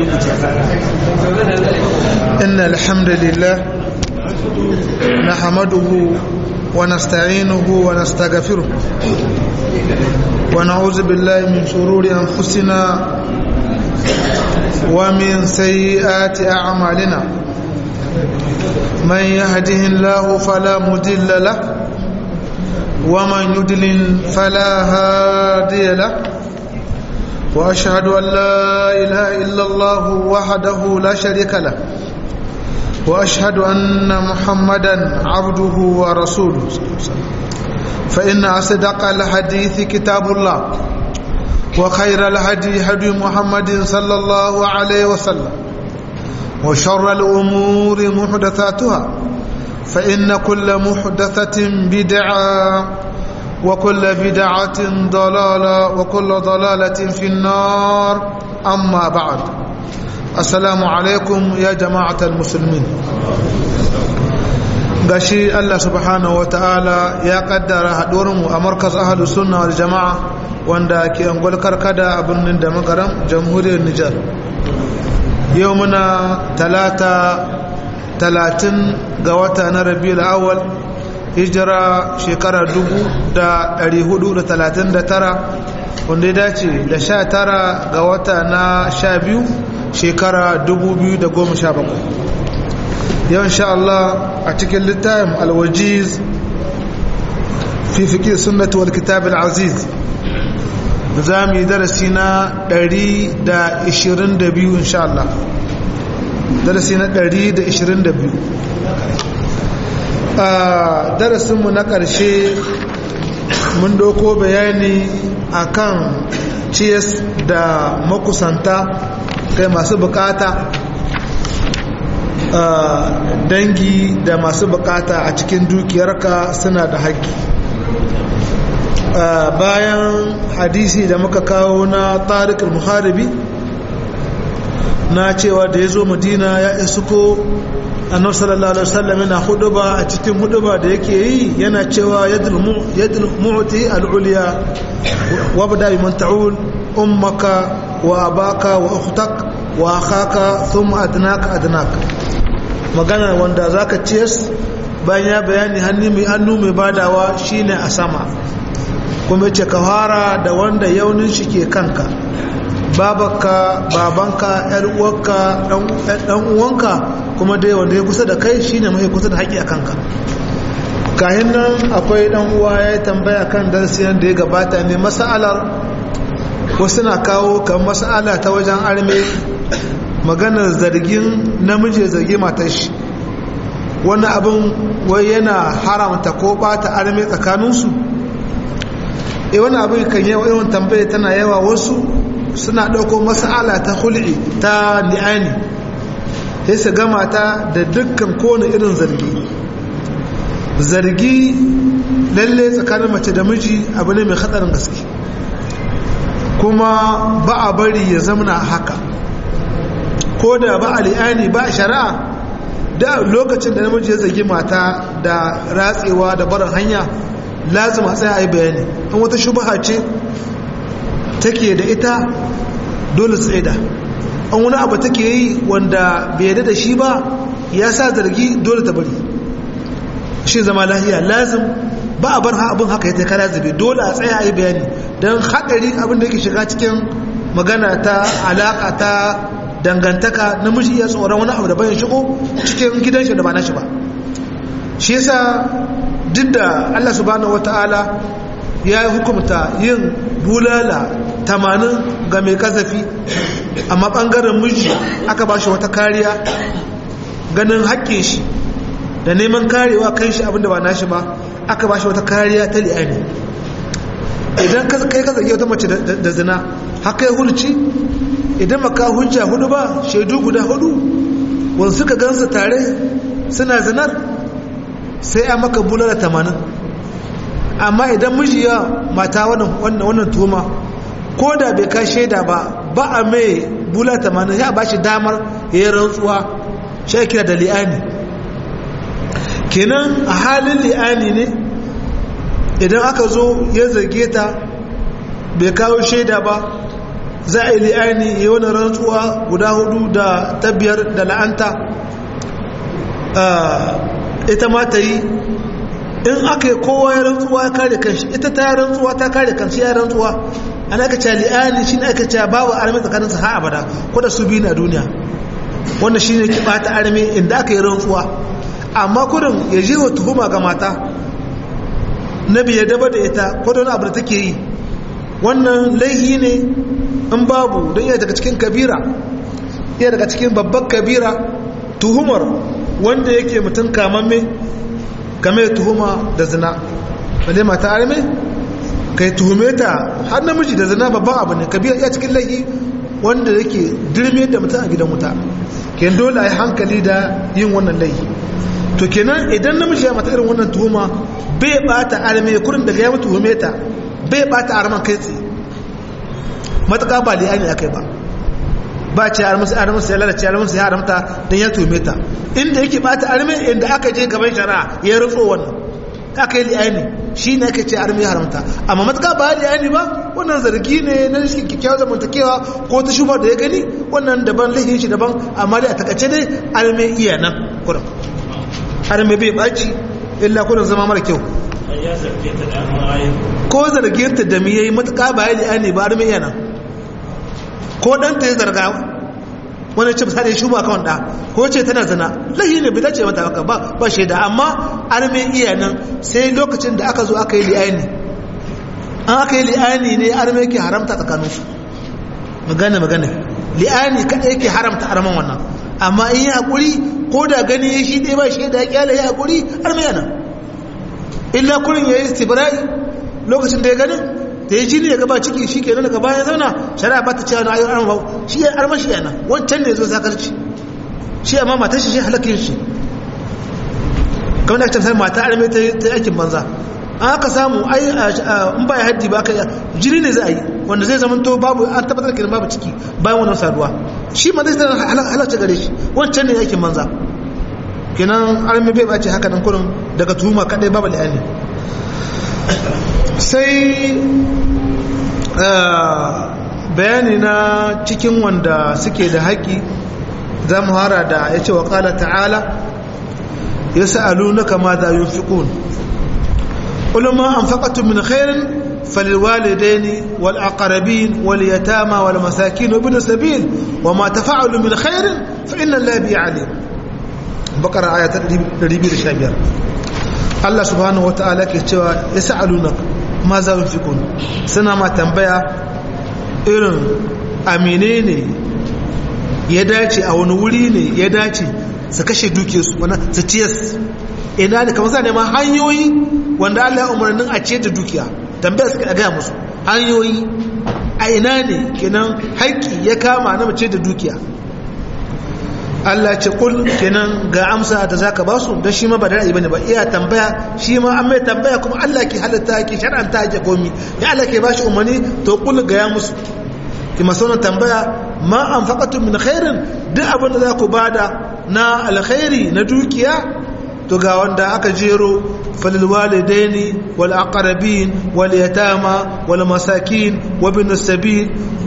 إن الحمد لله نحمده ونستعينه ونستغفره ونعوذ بالله من شرور أنفسنا ومن سيئات أعمالنا من يهده الله فلا مضل له ومن يضلل فلا هادي له وأشهد أن لا إله إلا الله وحده لا شريك له وأشهد أن محمدا عبده ورسوله فإن أصدق الحديث كتاب الله وخير الهدي هدي محمد صلى الله عليه وسلم وشر الأمور محدثاتها فإن كل محدثة بدعة وكل بدعة ضلالة وكل ضلالة في النار أما بعد السلام عليكم يا جماعة المسلمين gashi Allah subhanahu wataala ya kaddara haɗuwarmu a markaz ahlus sunna wal jama'a wanda ke angol karkada a birnin da magaram jamhuriyar Nijar yau muna 30 ga wata na Rabiul Awwal hijira shekara 1439 wanda ya dace da 19 ga wata na 12 shekara 2017 yau insha Allah a cikin littafin alwajiz fi fiqh sunnah wal kitab al aziz zamu yi darasi na 122 insha Allah darasi na 122 a darasinmu na ƙarshe mun doko bayani akan ciyas da makusanta kai masu bukata dangi da masu bukata a cikin dukiyarka suna da haƙƙi bayan hadisi da muka kawo na Tariq al-Muharibi na cewa da ya zo Madina ya isuko annabi sallallahu alaihi wasallam yana huduba a cikin huduba da yake yi yana cewa yadul mu'ti al-ulya wa bada bi man ta'ul ummaka wa abaka wa ukhtak wa akhaka thumma adnaka magana wanda zaka ciyas bayan ya bayani hannu mai badawa shine a sama kuma yace ka fara da wanda yaunin shi ke kanka babaka babanka yar uwarka dan uwanka kuma dai wanda ya kusa da kai shine mai kusa da haƙi a kanka kayan nan akwai dan uwa ya tambaya kan darasiyan da ya gabata ne mas'alar wasu na kawo kan mas'ala ta wajen arme maganar zargin namiji zargi matar shi wani abin wai yana haramta ko bata arme tsakaninsu wani abin kan yawan tambaya tana yawa wasu suna ɗauko mas'ala ta hul'i ta li'ani sai su gama ta da dukkan kowane irin zargi lalle tsakanin mace da miji abu ne mai hatsarin gaske kuma ba a bari ya zamana haka ko da ba a li'ani ba a shari'a da lokacin da namiji ya zargi mata da ratsewa da barin hanya lazima sai a yi bayani in wata shubha ce take da ita dole su tsaida an wani abu take yi wanda bai yadda da shi ba ya sa zargi dole ta bari shi zama lahiya lazim ba a bar abin haka ya taika lazimi dole a tsaya a yi bayani don haɗari abin da yake shiga cikin magana ta alaƙa ta dangantaka namiji ya tsoron wani abu da bayan shigo cikin gidan shi da ba na shi ba shi yasa duk da Allah subhanahu wataala ya yi hukumta yin bulala 80 ga mai kazafi amma ɓangaren miji aka ba shi wata kariya ganin haƙƙin shi da neman karewa kan shi abinda ba nashi ba aka ba shi wata kariya ta li'ani idan kai ka zage wata mace da zina haka ya hulci idan maka hujja hudu ba shaidu guda hudu wanda suka gansu tare suna zinar sai a maka bulala 80 amma idan miji ya mata wannan tuma ko da bai ka shaida ba a mai bulala 80 ya ba shi damar ya yi rantsuwa shi kira da li'ani kenan a halin li'ani ne idan aka zo ya zage ta bai kawo shaida ba za a yi li'ani ya wani rantsuwa guda 4 da ta 5 da la'anta ita ma ta yi in aka yi kowa ya rantsuwa ya kare kanshi ita ta rantsuwa ta kare kanshi ya rantsuwa an aka ce li'ani shi ne aka ce babu armi tsakaninsa ha abada ko da su biyu na duniya wannan shi ne ki bata armi inda aka yi rantsuwa amma kudin ya je wa tuhuma ga mata nabi ya daba da ita ko da wani abu da take yi wannan laihi ne in babu don iya daga cikin kabira iya daga cikin babbar kabira tuhumar wanda yake mutum kamamme game tuhuma da zina wanda mata arme kai tuhume ta har namiji da zina babban abu ne kabira iya cikin laihi wanda yake dirme da mutum a gidan wuta ken dole a yi hankali da yin wannan laihi to kenan idan namiji ya mata irin wannan tuhuma bai bata arme kurin daga ya mutu tuhume ta bai bata arman kai tsaye matuƙa ba li'ani akai ba ce armusu ya lalace armusu ya haramta don ya tuhume ta inda yake bata arme inda aka je gaban shari'a ya rutso wannan aka yi li'ani shi ne aka ce arme ya haramta amma matuƙa ba li'ani ba wannan zargi ne na shi kyakkyawar zamantakewa ko ta shuba da ya gani wannan daban laifin shi daban amma dai a takaice dai arme iya nan kurin arme bai baci illa kurin zama mara kyau ko zarge ta da miyayi matuƙa ba ya li'ani ba arme iya nan ko ɗanta ya zarga wani ce misali shuba kan ɗa ko ce tana zina lahi ne bai dace mata haka ba shaida amma arme iya nan sai lokacin da aka zo aka yi li'ani an aka yi li'ani ne arme ke haramta tsakaninsu magana li'ani kaɗai ke haramta arman wannan amma in yi haƙuri ko da gani ya shi ɗaya ba shaida ya ƙyale ya haƙuri arme yana illa kurin ya yi istibra'i lokacin da ya gani da ya jini ya gaba ciki shi kenan daga bayan zauna shari'a ba ta cewa na ayyar arma ba shi ya arma shi yana wancan ne zo sakarci shi amma matar shi halakin shi kamar da aka tafi mata arme ta yi aikin banza an aka samu in ba ya haddi ba aka jini ne za a yi wanda zai zama to babu an tabbatar da babu ciki bayan wannan saduwa shi ma zai tana halarci gare shi wancan ne aikin banza kenan arme bai bace haka nan kurin daga tuhuma kadai babu li'ani sai bayani na cikin wanda suke da haƙi za mu hara da ya ce wa ƙala ta'ala ya sa'alu na kama da yin fiƙun ulama an faƙatun min khairin falilwalidaini wal aqrabin wal yatama wal masakin wa bin sabil wa ma tafa'alu min khairin fa inna allaha bi alim bakara ayat 215 Allah subhanahu wata'ala ke cewa ya sa'alunaka ma za fi kun suna ma tambaya irin amine ne ya dace a wani wuri ne ya dace su kashe duke su wani su ciyas ina da kamar za neman hanyoyi wanda Allah ya umarnin a ciyar da dukiya tambaya suka gaya musu hanyoyi a ina ne kenan haƙƙi ya kama na mace da dukiya Allah ce kul kenan ga amsa da zaka ba su dan shi ma ba da ra'ayi bane ba iya tambaya shi ma an mai tambaya kuma Allah ke halatta ke shar'anta ke komi ya Allah ke bashi umarni to kul ga ya musu ki masona tambaya ma anfaqatu min khairin duk abin da za ku bada na alkhairi na dukiya to ga wanda aka jero falil walidaini wal aqrabin wal yatama wal masakin wa bin sabil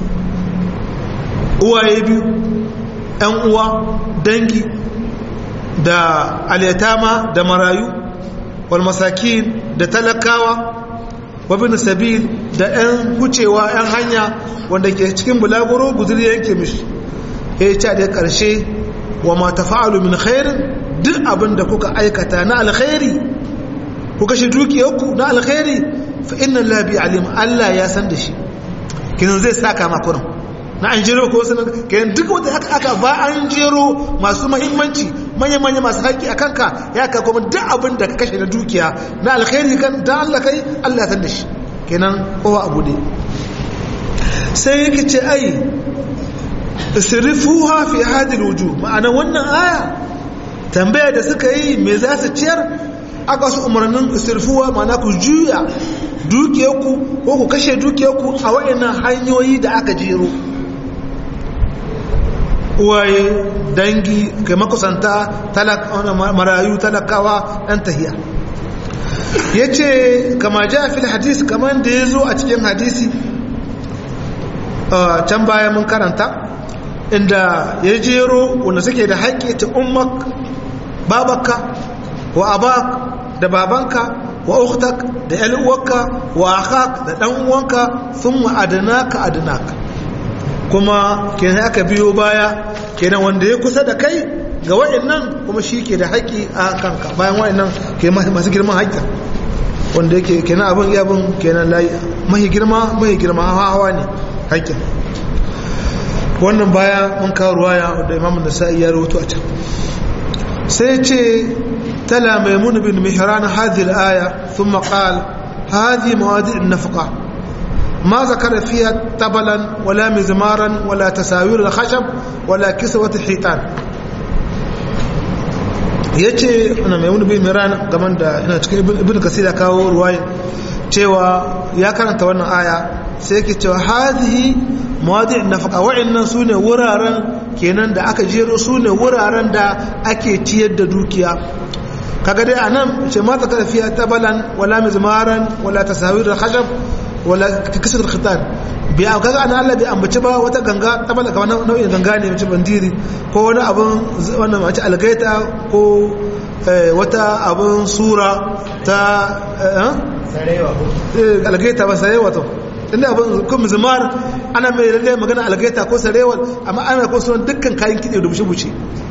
uwaye biyu ‘yan uwa dangi da alyatama da marayu wal masakin da talakawa wabin sabil da ‘yan hucewa ‘yan hanya wanda ke cikin bulaguro guzuri yanke mishi ya ce da ƙarshe wa ma tafa'alu min khairin duk abin da kuka aikata na alkhairi kuka shi dukiyarku na alkhairi fa inna labi alim Allah ya san da shi kinan zai saka makunan na an jero ko sanar kayan duk wanda aka ba an jero masu mahimmanci manya-manya masu haƙƙi a kanka ya ka kuma duk abin da ka kashe na dukiya na alkhairi kan da Allah kai Allah ya san da shi kenan kowa abu ne sai yake ce ai isrifuha fi hadil wujuh ma'ana wannan aya tambaya da suka yi me za su ciyar aka su umarnin isrifuha ma'ana ku juya dukiyarku ko ku kashe dukiyarku a waɗannan hanyoyi da aka jero uwaye dangi kai makusanta marayu talakawa ɗan tahiya ya ce kama ja fil hadisi kamar da ya zo a cikin hadisi can baya mun karanta inda ya jero wanda suke da haƙƙi ta ummak babaka wa abak da babanka wa ukhtak da yan uwarka wa akhak da dan uwanka thumma adnaka kuma kenan aka biyo baya kenan wanda ya kusa da kai ga wa'annan kuma shi ke da haƙƙi a kanka bayan wa'annan ke masu girman haƙƙi wanda yake kenan abin yabin kenan layi mahi girma hawa ne haƙƙin wannan baya mun kawo ruwaya da imamun nasa'i ya rawaito a can sai ce tala maimun bin mihran hadhihi al-aya thumma qala hadhihi mawadi' an-nafqa ma zakara fiha tabalan wala mizmaran wala tasawir al-khashab wala kiswat al-hitan yace ana maimun bin mihran gaman da ina cikin ibnu kasir kawo ruwaya cewa ya karanta wannan aya sai yake cewa hadhihi mawadi' an-nafqa wa'annan sune wuraren kenan da aka jero sune wuraren da ake ciyar da dukiya kaga dai anan ce ma ta karfiya tabalan wala mizmaran wala tasawir al-khashab wala kisr al-khitan bi kaga anan Allah bai ambaci ba wata ganga tabala kamar nau'in ganga ne mace bandiri ko wani abun wannan mace algaita ko wata abun sura ta sarewa algaita ba sarewa to inda abin kun mizmar ana mai lalle magana algaita ko sarewal amma ana ko sunan dukkan kayan kide da bushe-bushe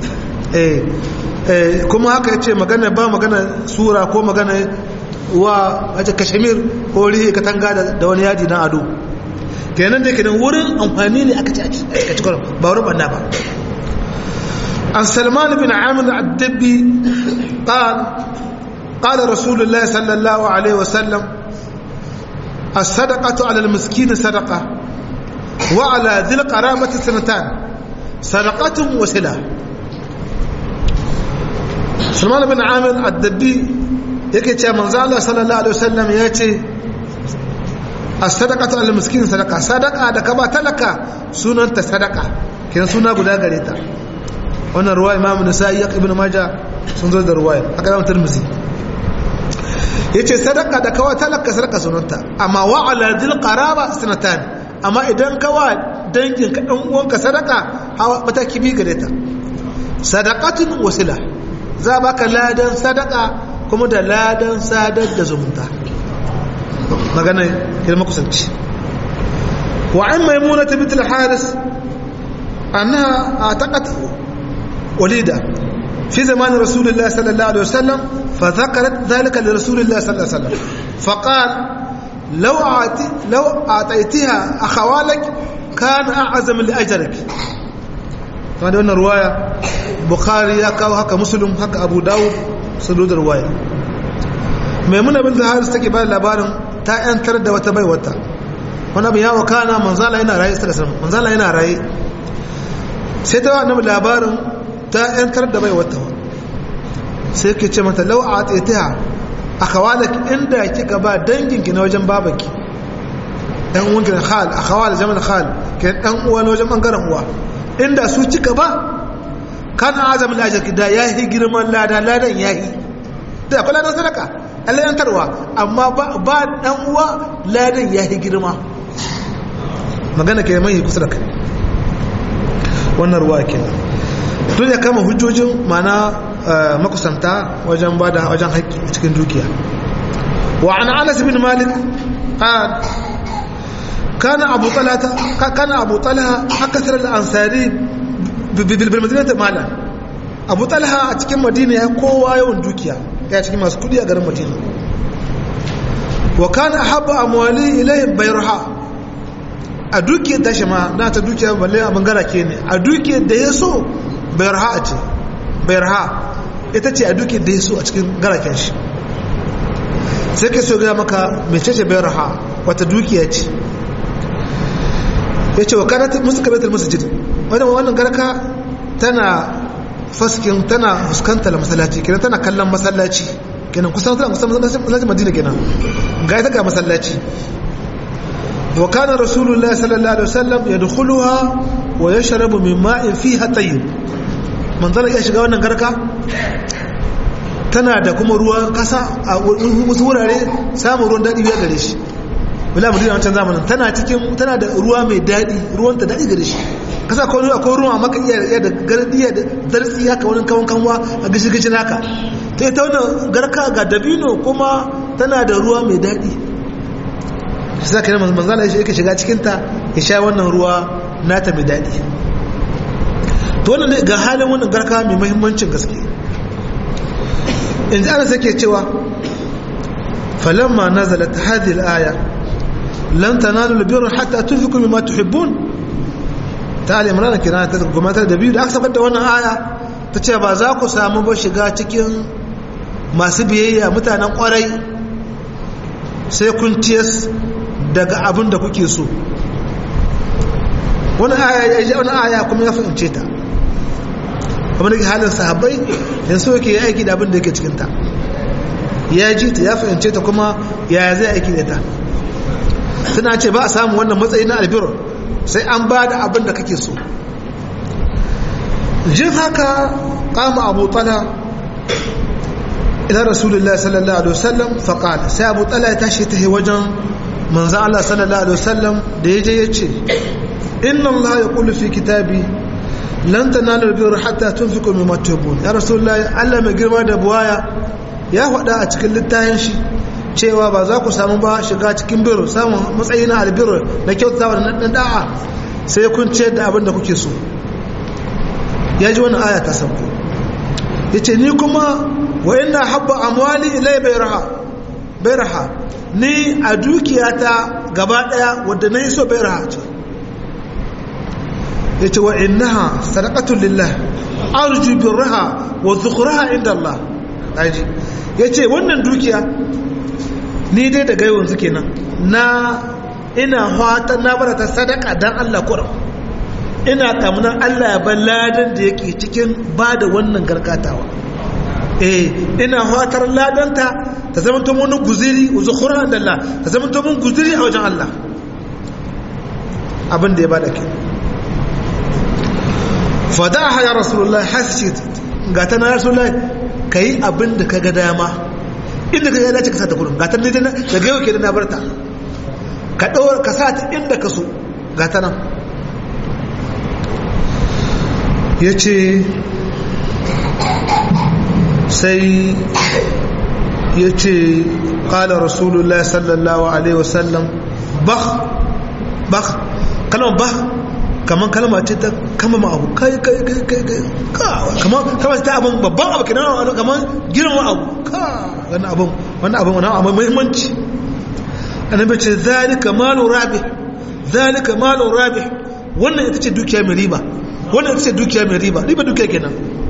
kuma haka yace magana ba magana sura ko magana wa aje kashmir ko rihe katanga da wani yaji dan ado kenan da kenan wurin amfani ne aka ci a cikin ba wurin banna ba an salman bin amir ad-dabbi qala rasulullahi sallallahu alaihi wasallam الصدقة على المسكين صدقة وعلى ذي القرابة سنتان صدقة وسلة سلمان بن عامر الدبي yake ce manzo Allah sallallahu alaihi wasallam yace as-sadaqatu al miskin sadaqa sadaqa da kaba talaka sunanta sadaqa kin suna guda gare ta wannan ruwaya Imam Nasa'i ibn Majah sun zo da ruwaya aka da Tirmidhi yace sadaqa da kawa talaka sadaqa sunanta amma wa ala dhil qaraba sanatan amma idan kawa dangin ka dan uwanka sadaqa hawa mataki bi gare ta sadaqatun wasila za baka ladan sadaqa kuma da ladan sadar da zumunta magana ilma kusanci wa an maimuna bint al-haris annaha ataqat walida في زمان رسول الله صلى الله عليه وسلم فذكرت ذلك لرسول الله صلى الله عليه وسلم فقال لو أعطيتها أخوالك كان أعظم لأجرك هذا هنا رواية بخاري هكا مسلم هكا أبو داود سلود الرواية ميمونة بنت الحارث take ba labarin ta yantar da wata baiwata wani abu ya wakana manzala yana raye manzala yana raye sai ta annabi labarin ta yantar da baiwata sai ke ce mata lau a tsaitiha a kawalak inda kika ba danginki na wajen babaki dan uwanki na khal a kawal jamal khal ke dan uwa na wajen bangaren uwa inda su kika ba kana azamul ajr da yahi girman ladan yahi da akwai ladan sadaka Allah yantarwa amma ba dan uwa ladan yahi girma magana ke mai kusa da kai wannan ruwa kenan duk ya kama hujjojin mana makusanta wajen bada wajen haƙƙi a cikin dukiya wa an Anas bin Malik kana Abu Talha akthar al-ansari bil madinati mala Abu Talha a cikin Madina ya kowa yawan dukiya ya cikin masu kudi a garin Madina wa kana habba amwali ilayhi bayraha a dukiyar tashi ma na ta dukiya balle a bangara ke ne a dukiyar da ya so bayarha ce bayarha ita ce a dukiyar da ya so a cikin garaken shi sai ke so gaya maka mecece bayarha wata dukiya ce ya ce wa kanata musu kabetar masjid wannan garka tana faskin tana fuskantar masallaci kenan tana kallon masallaci kenan kusan masallacin madina kenan ga ita ga masallaci وكان رسول الله صلى الله عليه وسلم يدخلها ويشرب من ماء فيها طيب من ذلك ya shiga wannan garka tana da kuma ruwan kasa a wasu wurare samun ruwan dadi ya gare shi wala madina wancan zamanin tana da ruwa mai daɗi, ruwan ta daɗi gare shi kasa akwai ruwa maka iya da gardiya da zartsi haka wani kawon kanwa a gishi naka ta ita wannan garka ga dabino kuma tana da ruwa mai daɗi shi sa kai manzala shi yake shiga cikinta ya sha wannan ruwa nata mai daɗi. To wannan ga halin wannan garka mai muhimmancin gaske in ji ana sake cewa falamma nazalat hadhihi al-aya lan tanalu al-birra hatta tunfiqu mimma tuhibbun ta al-imran kina ta gumata da biyu da aka saka da wannan aya ta ce ba za ku samu ba shiga cikin masu biyayya mutanen kwarai sai kun tiyas daga abin da kuke so. Wani aya kuma ya fahimce ta abin da ke halin sahabbai yanzu yake ya aiki da abin da yake cikinta ya ji ta ya fahimce ta kuma ya zai aiki da ta. Suna ce ba a samu wannan matsayi na albir sai an ba da abin da kake so. Jin haka kama abu tala ila rasulullah sallallahu alaihi wasallam faqala sai abu tala ya tashi ta wajen manzo Allah sallallahu alaihi wasallam da yaje yace inna Allah yaqulu fi kitabi lan tanalu albirra hatta tunfiqu mimma tuhibbun. Ya rasulullah, Allah mai girma da buwaya ya faɗa a cikin littafin shi cewa ba za ku samu ba shiga cikin bir samun matsayi na albir na kyautawa da da'a sai kun ce da abin da kuke so. Ya ji wannan aya ta sauko yace ni kuma wa inna habba amwali ilay bayraha ni a dukiyata gaba daya wanda nayi so bayraha ce yace wa innaha sadaqatun lillah arju birraha wa dhukraha inda Allah. aji yace wannan dukiya ni dai daga yanzu kenan ina fatan na barata sadaka dan Allah kurum ina kamunan Allah ya ban ladan da yake cikin bada wannan garkatawa. Ina fatar ladanta ta zama to mun guziri wa zukhura inda Allah, ta zama to mun guziri a wajen Allah abin da ya bada ke. Fadaha ya rasulullah hasishit ga ta na rasulullah kai abin da kaga dama inda kaga dace ka sata kullum ga ta ne daga yau kenan na barta ka daura ka sata inda ka so ga ta nan yace sai yace qala rasulullah sallallahu alaihi wasallam bakh kalmar bakh kaman kalma ce ta kama ma abu kai kaman ta abin babban abu kenan kaman girma abu wannan abin muhimmanci. Annabi ce zalika malu rabih wannan ita ce dukiya mai riba, wannan ita ce dukiya mai riba dukiya kenan.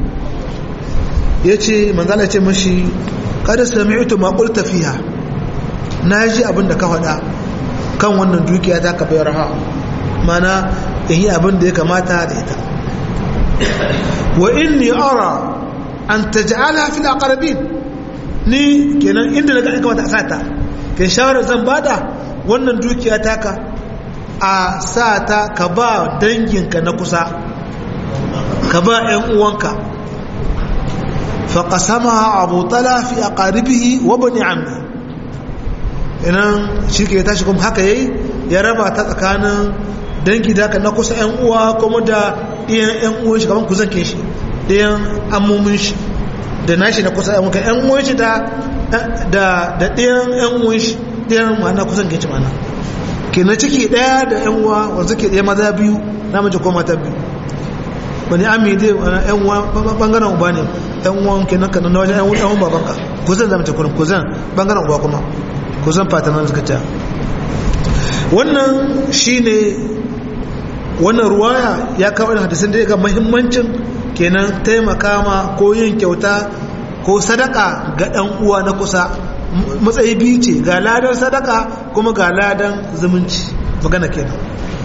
yace manzala ce mashi kada sami'tu ma qulta fiha, naji abin da ka faɗa kan wannan dukiya ta ka bayar ha mana in yi abin da ya kamata da ita. Wa inni ara an taj'ala fil aqrabin, ni kenan inda naga aka kamata a sata kai shawara zan bada wannan dukiya taka a sata ka ba danginka na kusa, ka ba ƴan uwanka. fa qasamaha abu tala fi aqaribihi wa bani ammi, inan shi ke tashi kuma haka yayi ya raba ta tsakanin dangi da ka na kusa ƴan uwa kuma da ɗiyan ƴan uwan shi kaman kuzan ke shi ɗiyan ammumin shi da nashi na kusa ƴan uwan shi da ɗiyan ƴan uwan shi ɗiyan ma'ana kusan ke ci mana kenan ciki ɗaya da ƴan uwa wanda suke ɗaya maza biyu namiji ko mata biyu. Wani ami dai ƴan uwa bangaren uba ne, ƴan uwan kenan kana na wajen ƴan uwan babanka kuzan zama ce kurin kuzan bangaren uba kuma kuzan fatanan suka ta. Wannan shine wannan ruwaya ya kawo hadisin da ya ga muhimmancin kenan taimaka ma ko yin kyauta ko sadaka ga ɗan uwa na kusa. Matsayi biyu ce, ga ladan sadaka kuma ga ladan zumunci magana kenan.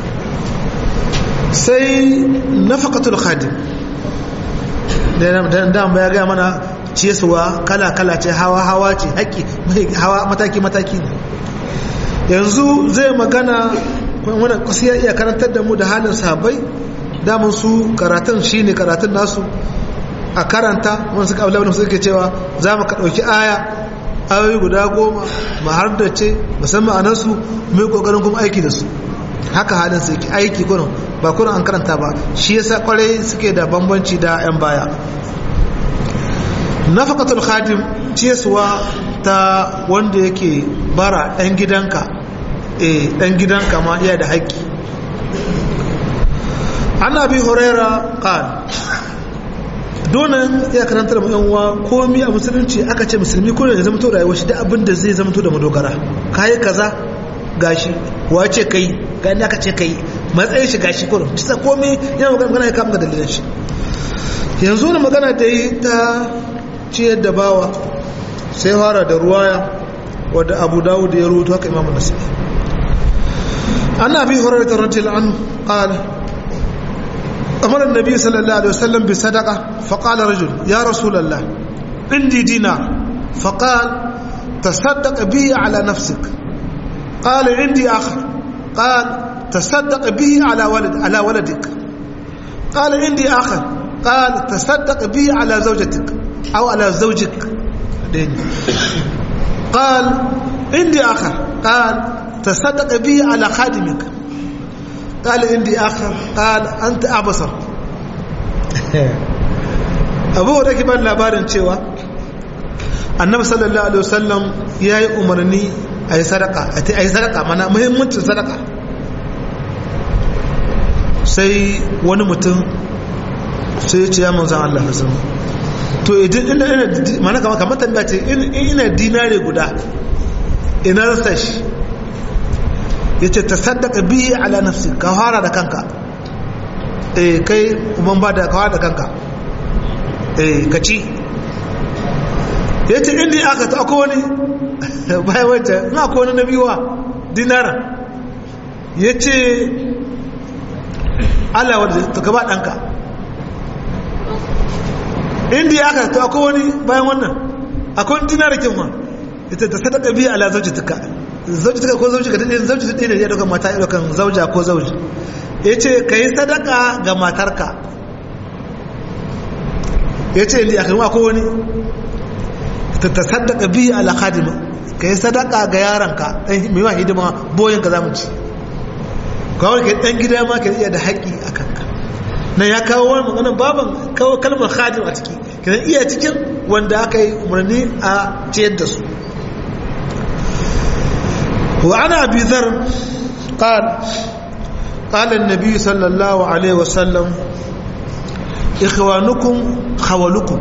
Sai nafaqatul khadim da ya ga mana ciyarwa kala-kala ce, hawa-hawa ce, haƙi hawa mataki-mataki ne. Yanzu zai magana wannan kusa iya karantar da mu da halin sahabbai, damun su karatun shine karatun nasu a karanta wani suka abu suke cewa za mu ka ɗauki aya ayoyi guda 10 mu har da ce musamman a nasu mai kokarin kuma aiki da su haka halin su yake aiki kurin ba kurin an karanta ba shi yasa kwarai suke da bambanci da yan baya nafaqatul khadim ciyaswa ta wanda yake bara dan gidanka dan gidanka ma iya da haƙƙi an abi huraira qala donan ya karanta da yan uwa komai a musulunci aka ce musulmi ko ya zama to rayuwar shi da abin da zai zama to da madogara kai kaza gashi wace kai ga inda aka ce kai matsayin shi gashi ko kisa komai yana magana ya kama dalilin shi yanzu ne magana da yi ta ciyar da bawa sai fara da ruwaya wadda Abu Dawud ya rubuta haka Imam Nasai annabi hurairah radhiyallahu anhu qala أمر النبي صلى الله عليه وسلم بصدقة فقال رجل يا رسول الله عندي دينار فقال تصدق به على نفسك قال عندي آخر قال تصدق به على ولدك قال عندي آخر قال تصدق به على زوجتك أو على زوجك قال عندي آخر قال تصدق به على خادمك قال عندي آخر قال أنت أبصر أبو ذاك بان labarin cewa annabi sallallahu alaihi wasallam yayi umarni ayi sadaka mana muhimmancin sadaka sai wani mutum sai ya ce ya manzon Allah sallallahu to idan ina mana kamar tambaya ce ina dinare guda ina rasa shi yace tasaddaqa bihi ala nafsi ka fara da kanka kai kuma ba da ka da kanka ka ci yace inda aka ta akwai wani bai wata na akwai wani nabiwa dinara yace Allah wanda to ka ba danka inda aka ta akwai wani bayan wannan akwai dinara kin ma yace tasaddaqa bihi ala zawjatika zauji ko zauji ka dade zauji dade ne ya dauka mata ya dauka zauja ko zauji yace kai sadaka ga matarka yace li akhirwa ko wani ta tasaddaqa bi ala khadima kai sadaka ga yaranka dan mai wa hidima boyen ka zamu ci kawai kai dan gida ma kai iya da haƙi akan ka nan ya kawo wani magana baban kawo kalmar khadim a ciki kidan iya cikin wanda aka yi umarni a ciyar da su وعن أبي ذر قال النبي صلى الله عليه وسلم إخوانكم خولكم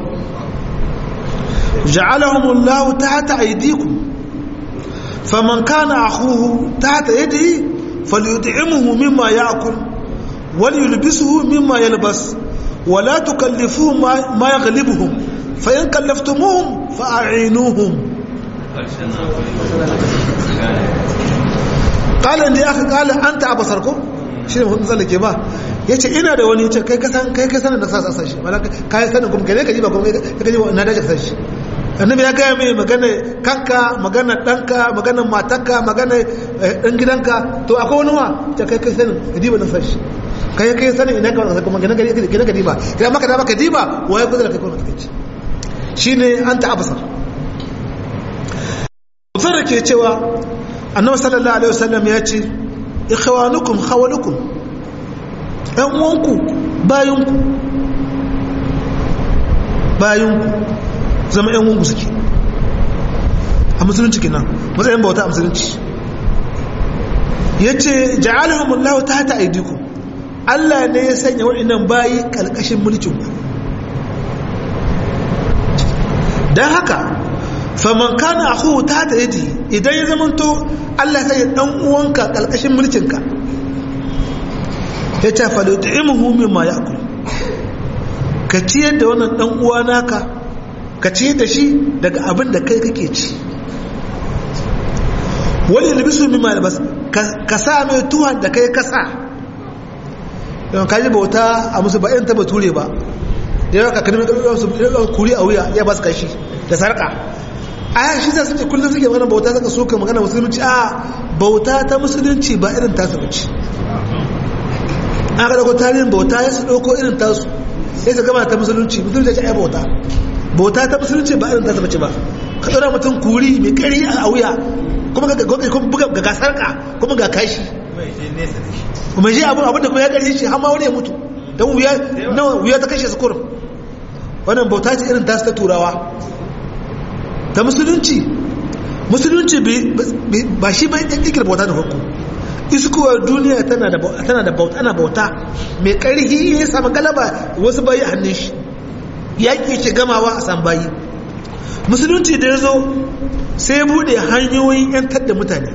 جعلهم الله تحت أيديكم فمن كان أخوه تحت يده فليطعمه مما يأكل وليلبسه مما يلبس ولا تكلفوه ما يغلبهم فإن كلفتموهم فأعينوهم قال إن أخي قال أنت أبصركم shi ne mutum tsallake ba ya ce ina da wani ce kai kasan da sa shi kai sanin kuma kai ka ji ba kuma kai ka ji na dace san shi annabi ya gaya mai magana kanka magana ɗanka magana matanka magana ɗan gidanka to akwai wani wa ce kai sanin ka diba na san shi kai sanin ina ka wani kuma gina ka diba kira maka da maka diba waye kudura kai kuma ka ci shi ne an ta abasar mutum da ke cewa annabi sallallahu alaihi wasallam ya ce ikhwanukum khawalukum ɗan uwanku bayinku zama ɗan uwanku suke a musulunci kenan matsayin bauta a musulunci yace ja'alahumullahu tahta aydikum Allah ne ya sanya waɗannan bayi kalkashin mulkin ku dan haka faman kana akhuhu tahta yadi idan ya zamanto Allah sai dan uwanka kalkashin mulkinka ya ta falut'imuhu mimma ya'kul ka ciyar da wannan dan uwa naka ka ciyar da shi daga abin da kai kake ci wani libisu mimma yalbas ka sa mai tuhan da kai ka sa don ka ji bauta a musu ba irin ta bature ba ya ka kalmi su kuri a wuya ya ba su kashi da sarka aya shi za su ce kullum suke magana bauta suka soka magana musulunci a bauta ta musulunci ba irin tasu bace aka dauko tarihin bauta ya su dauko irin tasu sai su gama ta musulunci ta ce ai bauta ta musulunci ba irin tasu bace ba ka tsara mutum kuri mai kari a wuya kuma ga gasar ka kuma ga kashi kuma shi abin da kuma ya kari shi har ma wani ya mutu don wuya ta kashe su kurum. Wannan bauta ce irin tasu ta turawa. Ta musulunci ba shi bai ƙirƙir bauta da farko. Iskowar duniya tana da bauta, ana bauta mai ƙarfi ya samu galaba wasu bayi a hannun shi, yaƙi ce gamawa a san bayi. Musulunci da ya zo sai buɗe hanyoyin 'yantar da mutane.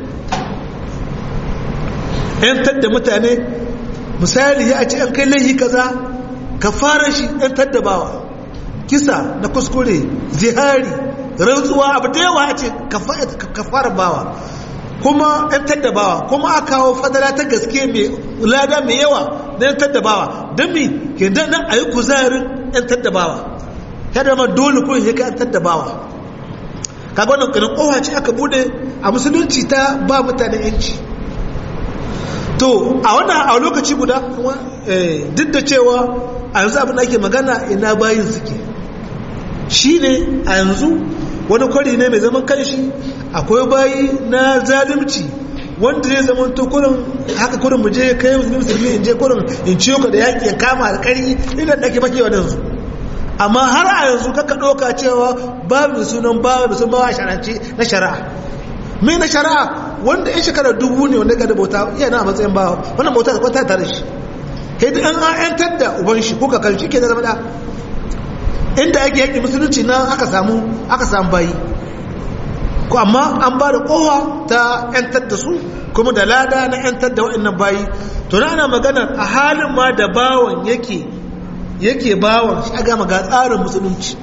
'Yantar da mutane misali ya ce an kai laihi kaza ka fara shi 'yantar da bawa, kisa na kuskure, zihari, rantsuwa, abu da yawa a ce ka fara bawa, kuma 'yantar da bawa, kuma a kawo fadala ta gaske mai lada mai yawa na 'yantar da bawa. Don mi ke nan a yi kuzarin 'yantar da bawa, yadda ma dole kuma ya ka 'yantar da bawa. Kaga wannan ƙanin ƙofa ce aka bude a musulunci ta ba mutane 'yanci. To a wannan a lokaci guda duk da cewa a yanzu abin da ake magana ina bayin suke shi ne a yanzu wani kwari ne mai zaman kanshi, akwai bayi na zalimci wanda zai zama to kurin haka kurin mu je kai musulmi in je kurin in ciyo ka da yaƙi ya kama alƙari idan da ake maki wa yanzu. Amma har a yanzu kaka ɗauka cewa babu sunan bawa na shari'a. Mai na shari'a wanda ya shekara 1000 ne wanda ga da bauta iya na matsayin bawa, wannan bauta da kwata tare shi kai da an ayantar da uban shi ko kakan shi ke da zama da inda ake yaƙi musulunci na aka samu bayi ko, amma an ba da kowa ta yantar da su kuma da lada na yantar da waɗannan bayi. To na ana magana a halin ma da bawan yake bawan shi aga maga tsarin musulunci.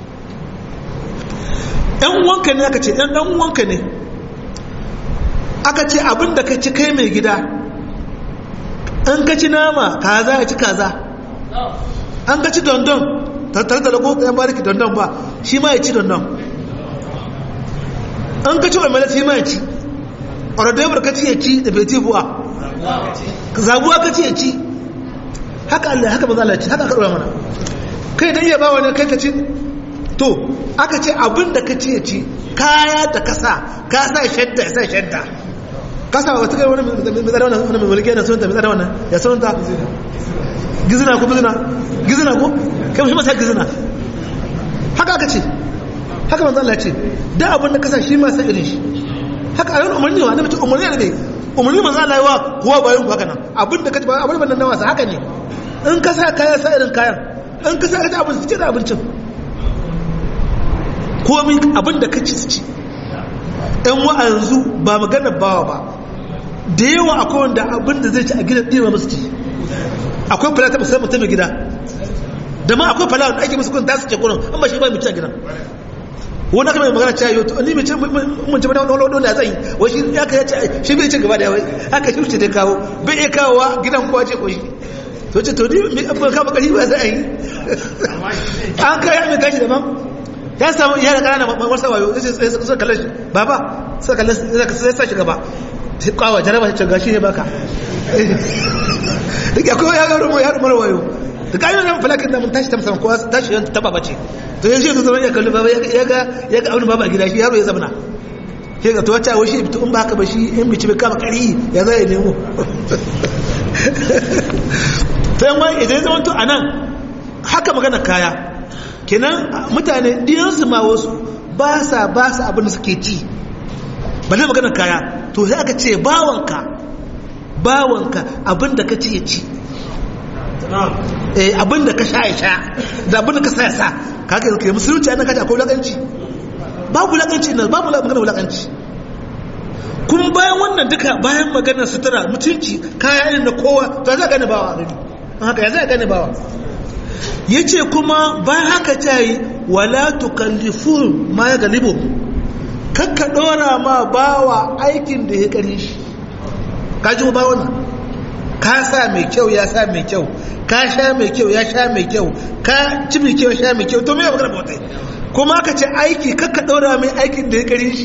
ɗan uwanka ne aka ce ɗan uwanka ne aka ce abin da ka ci kai mai gida, an ka ci nama kaza ya ci kaza, an ka ci dondon tattare da rago ɗayan bariki dondon ba shi ma ya ci dondon, an ka ci omelet shi ma ya ci, oradobar ka ci ya ci da beti buwa, zabuwa ka ci ya ci, haka Allah haka maza Allah ci, haka ka ɗora mana kai da iya ba wani kai ka ci. To aka ce abin da ka ci ya ci, kaya da kasa shadda ya sa shadda kasa wata kai wani mai tsara wani mai mulki yana sunanta mai tsara wannan ya sunanta gizina ko kai shi masa gizina, haka aka ce, haka manzo Allah ce da abin da kasa shi ma sa irin shi, haka ayyukan umarni wa annabi umarni ne, umarni manzo Allah yawa huwa bayan ku haka nan abin da kace ba abin nan wasa haka ne, in kasa kaya sa irin kayan, in kasa ka ci abin su ci da abincin komai abin da kaci su ci. Ɗan wa'anzu ba maganar bawa ba da yawa akwai wanda abin da zai ci a gidan ɗima musu ci, akwai fala ta musamman ta mai gida da ma akwai fala da ake musu kun tasu ce kurin an ba shi ba mai ci a gidan wani aka mai magana cewa yau to ni mai ci mun ci bada wani da zai wai shi ya ka ce shi bai ci gaba da yawai haka shi ce kawo bai iya kawowa gidan kowa ce ko shi to ce to ni mai abin kama kari ba za a yi an kai mai gashi daban ya samu iya da ƙananan mamarsa wayo sai suka kallon shi baba suka kallon sai sa shi gaba sai kawo jaraba shi canga shi ne baka da ke akwai ya mara wayo da ƙayyar nan falakin da mun tashi ta musamman kowa tashi yan taba bace to yanzu yanzu zama ya kalli baba ya ga abin baba a gida shi yaro ya zamana ke ga to wacce a shi in ba haka ba shi in bici bai kama ƙari ya zai nemo to yan wani idan ya zama to a nan haka magana kaya kenan mutane diyansu ma wasu ba sa abin da suke ci ba zai magana kaya to sai aka ce bawanka abin da ka ci ya ci, abin da ka sha ya sha da abin da ka sa ya sa kaka yanzu kai musulunci a nan kaji akwai wulaƙanci babu wulaƙanci nan babu magana wulaƙanci. Kuma bayan wannan duka bayan maganar sutura mutunci kaya irin da kowa to za gane bawa a gani haka ya za gane bawa ya ce kuma bayan haka ta yi wala tukallifun ma ya galibu kakka ɗora ma bawa aikin da ya ƙari shi ka ji ba wannan ka sa mai kyau ya sa mai kyau, ka sha mai kyau ya sha mai kyau, ka ci mai kyau ya sha mai kyau, to me ya magana bautai kuma aka ce aiki kakka ɗora mai aikin da ya ƙari shi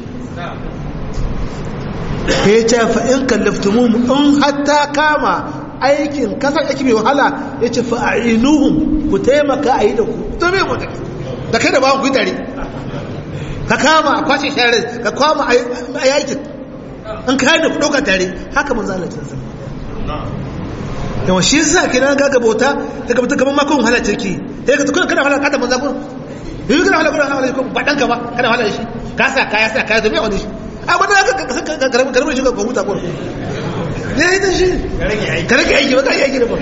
ya ce fa'in kalliftumu in hatta kama aikin kasar aiki mai wahala ya ce fa'ainuhun ku taimaka a yi da ku to me bautai da kai da ba ku yi tare ka kama a kwashe share ka kama a yakin an kai da ɗauka tare haka manzo Allah ya san yawan shi yasa kenan ga bauta ta gaba gaban makon halace ki sai ka tukuna kana halaka da manzo kun yi kana halaka ko ba danka ba kana halaka shi ka sa kaya da me wani shi a wanda ka garba shi ka huta ko ne ita shi ka rage aiki ba ka yi aiki da ba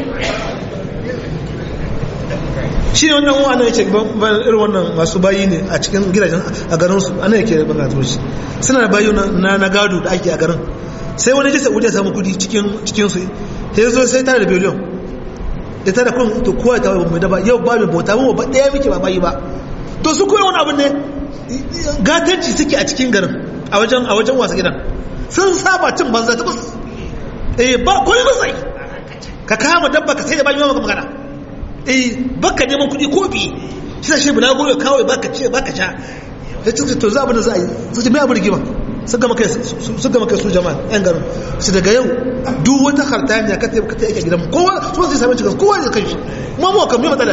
shi ne wannan wa'ana ya ce irin wannan masu bayi ne a cikin gidajen a garinsu ana yake da bangatoci shi suna da bayi na gado da ake a garin sai wani jisa wuri ya samu kudi cikinsu ya zo sai tare da biliyon ya tare kun to kowa ta mai daba yau ba mai bauta ba ɗaya muke ba bayi ba to su koyi wani abu ne gatanci suke a cikin garin a wajen wasu gidan sun saba cin banza ta bus ba koyi ba sai ka kama dabba ka sai da bayi maka magana baka neman kuɗi ko bi shi shi bula goyo kawai baka ce baka sha ya ce to za abin da za a yi su ce mai abu rigima sun gama kai su jama'a yan garin su daga yau duk wata hartaniya ka ta yake gidan kowa su zai sami cikin kowa ya kai shi ma mu kan mai matsala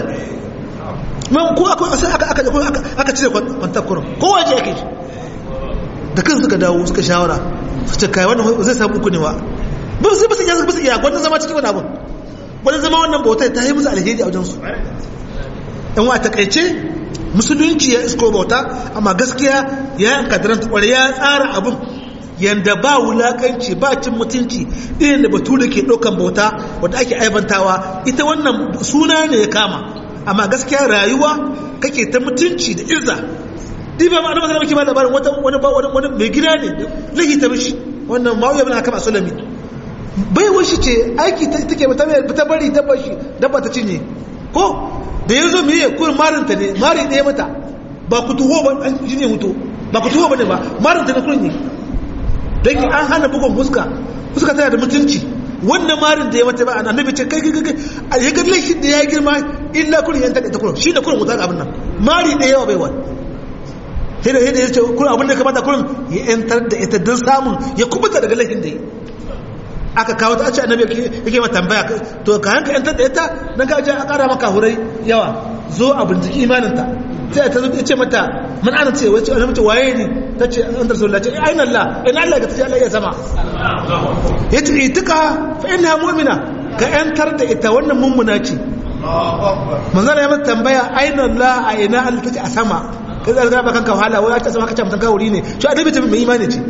ma ko aka cire kwantar kurin kowa ya kai shi da kan suka dawo suka shawara su ce kai wannan zai samu uku ne wa ba su iya gwanin zama cikin wani abin wani zama wannan bautai ta yi musu alheri a wajensu yan wa takaice musulunci ya isko bauta amma gaskiya ya yi kadaranta kwarai ya tsara abin yadda ba wulakanci ba cin mutunci ɗin da batu da ke ɗaukan bauta wadda ake aibantawa ita wannan suna ne ya kama amma gaskiya rayuwa kake ta mutunci da irza ɗiba ma da maki ba labarin wani mai gida ne lahi ta mishi wannan ma'auya bin haka masu lami bai washi ce aiki take ta bari dabba ta cinye ko da ya zo mai kurin marinta ne mari ɗaya mata ba ku tuho ba an ji ne mutu ba ku tuho ba ne ba marinta ne kurin ne da yake an hana bugun fuska tana da mutunci wannan marin da ya mata ba a annabi ce kai a ya ga laifin da ya girma illa kurin yan taɗa ta kurin shi da kurin mutar abin nan mari ɗaya yawa bai wani sai da ya ce kurin abin da ya kamata kurin ya yantar da ita don samun ya kubuta daga laifin da ya aka kawo ta ce annabi yake ma tambaya to ka hanka yantar da ita dan ka je a kara maka hurai yawa zo a binciki imaninta sai ta zo ce mata mun ana ce wace annabi ce waye ne tace an rasulullah ce aina Allah ina Allah ka tace Allah ya sama yace itika fa inna mu'mina ka yantar da ita wannan mummuna ce manzo ya mata tambaya aina Allah a ina Allah tace a sama kai zaka ba kanka wahala wai ta sama kace mutan ka wuri ne shi annabi ce mai imani ce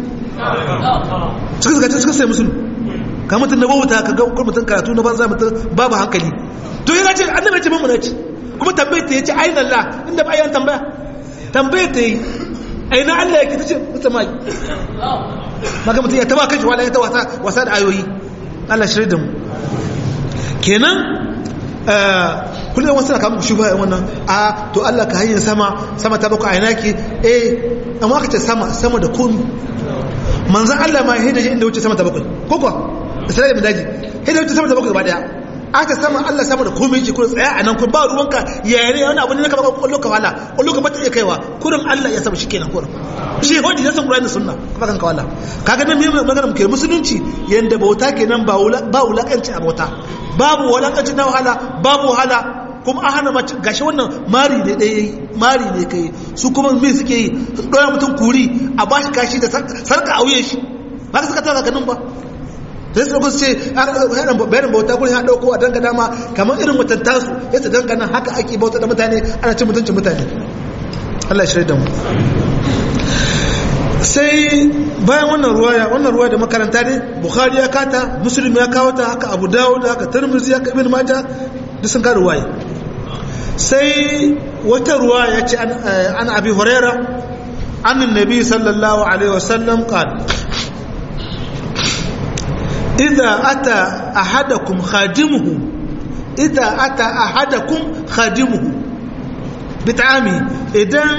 suka sai musulmi ka mutum na bauta ka ga mutum karatu na banza mutum babu hankali to yana ce annabi ce mamuna ce kuma tambaye ta yace aina Allah inda ba ayan tambaye ta yi aina Allah yake tace mutum mai maka mutum ya taba kai wala ya ta wasa da ayoyi Allah shirye da mu kenan kullum wasu na kama shubha wannan to Allah ka hanyar sama ta baka aina ki amma ka ce sama da komi manzan Allah ma ya shi inda wuce sama ta bakwai ko kuwa isra'ila mai daji inda wuce sama ta bakwai gaba daya aka sama Allah sama da komai yake kuma tsaya a nan kuma ba ruwanka yayane wani abu ne ka baka kwallo ka wala kwallo ka bata iya kaiwa kurin Allah ya saba shi kenan kurin shi hodi ya san Qur'ani sunna kuma kan ka wala kaga nan mai magana muke musulunci yanda bauta kenan ba wulakanci a bauta babu wulakanci na wahala babu wahala kuma a hana mace gashi wannan mari ne ɗaya mari ne kai su kuma me suke yi ɗora mutum kuri a ba shi kashi da sarka a wuyan shi ba ka suka tara ganin ba sai su ɗauko su ce bayanin bauta kuma ya ɗauko a dangana ma kamar irin mutunta su ya su dangana haka ake bauta da mutane ana cin mutuncin mutane Allah ya shirya da mu sai bayan wannan ruwaya da makaranta ne Bukhari ya kata Muslim ya kawo ta haka Abu Dawud haka Tirmidhi haka Ibn Majah duk sun ka ruwaya sai wata ruwa ya ce an abi huraira annin nabi sallallahu alaihi wasallam qala idza ata ahadakum khadimuhu bit'ami idan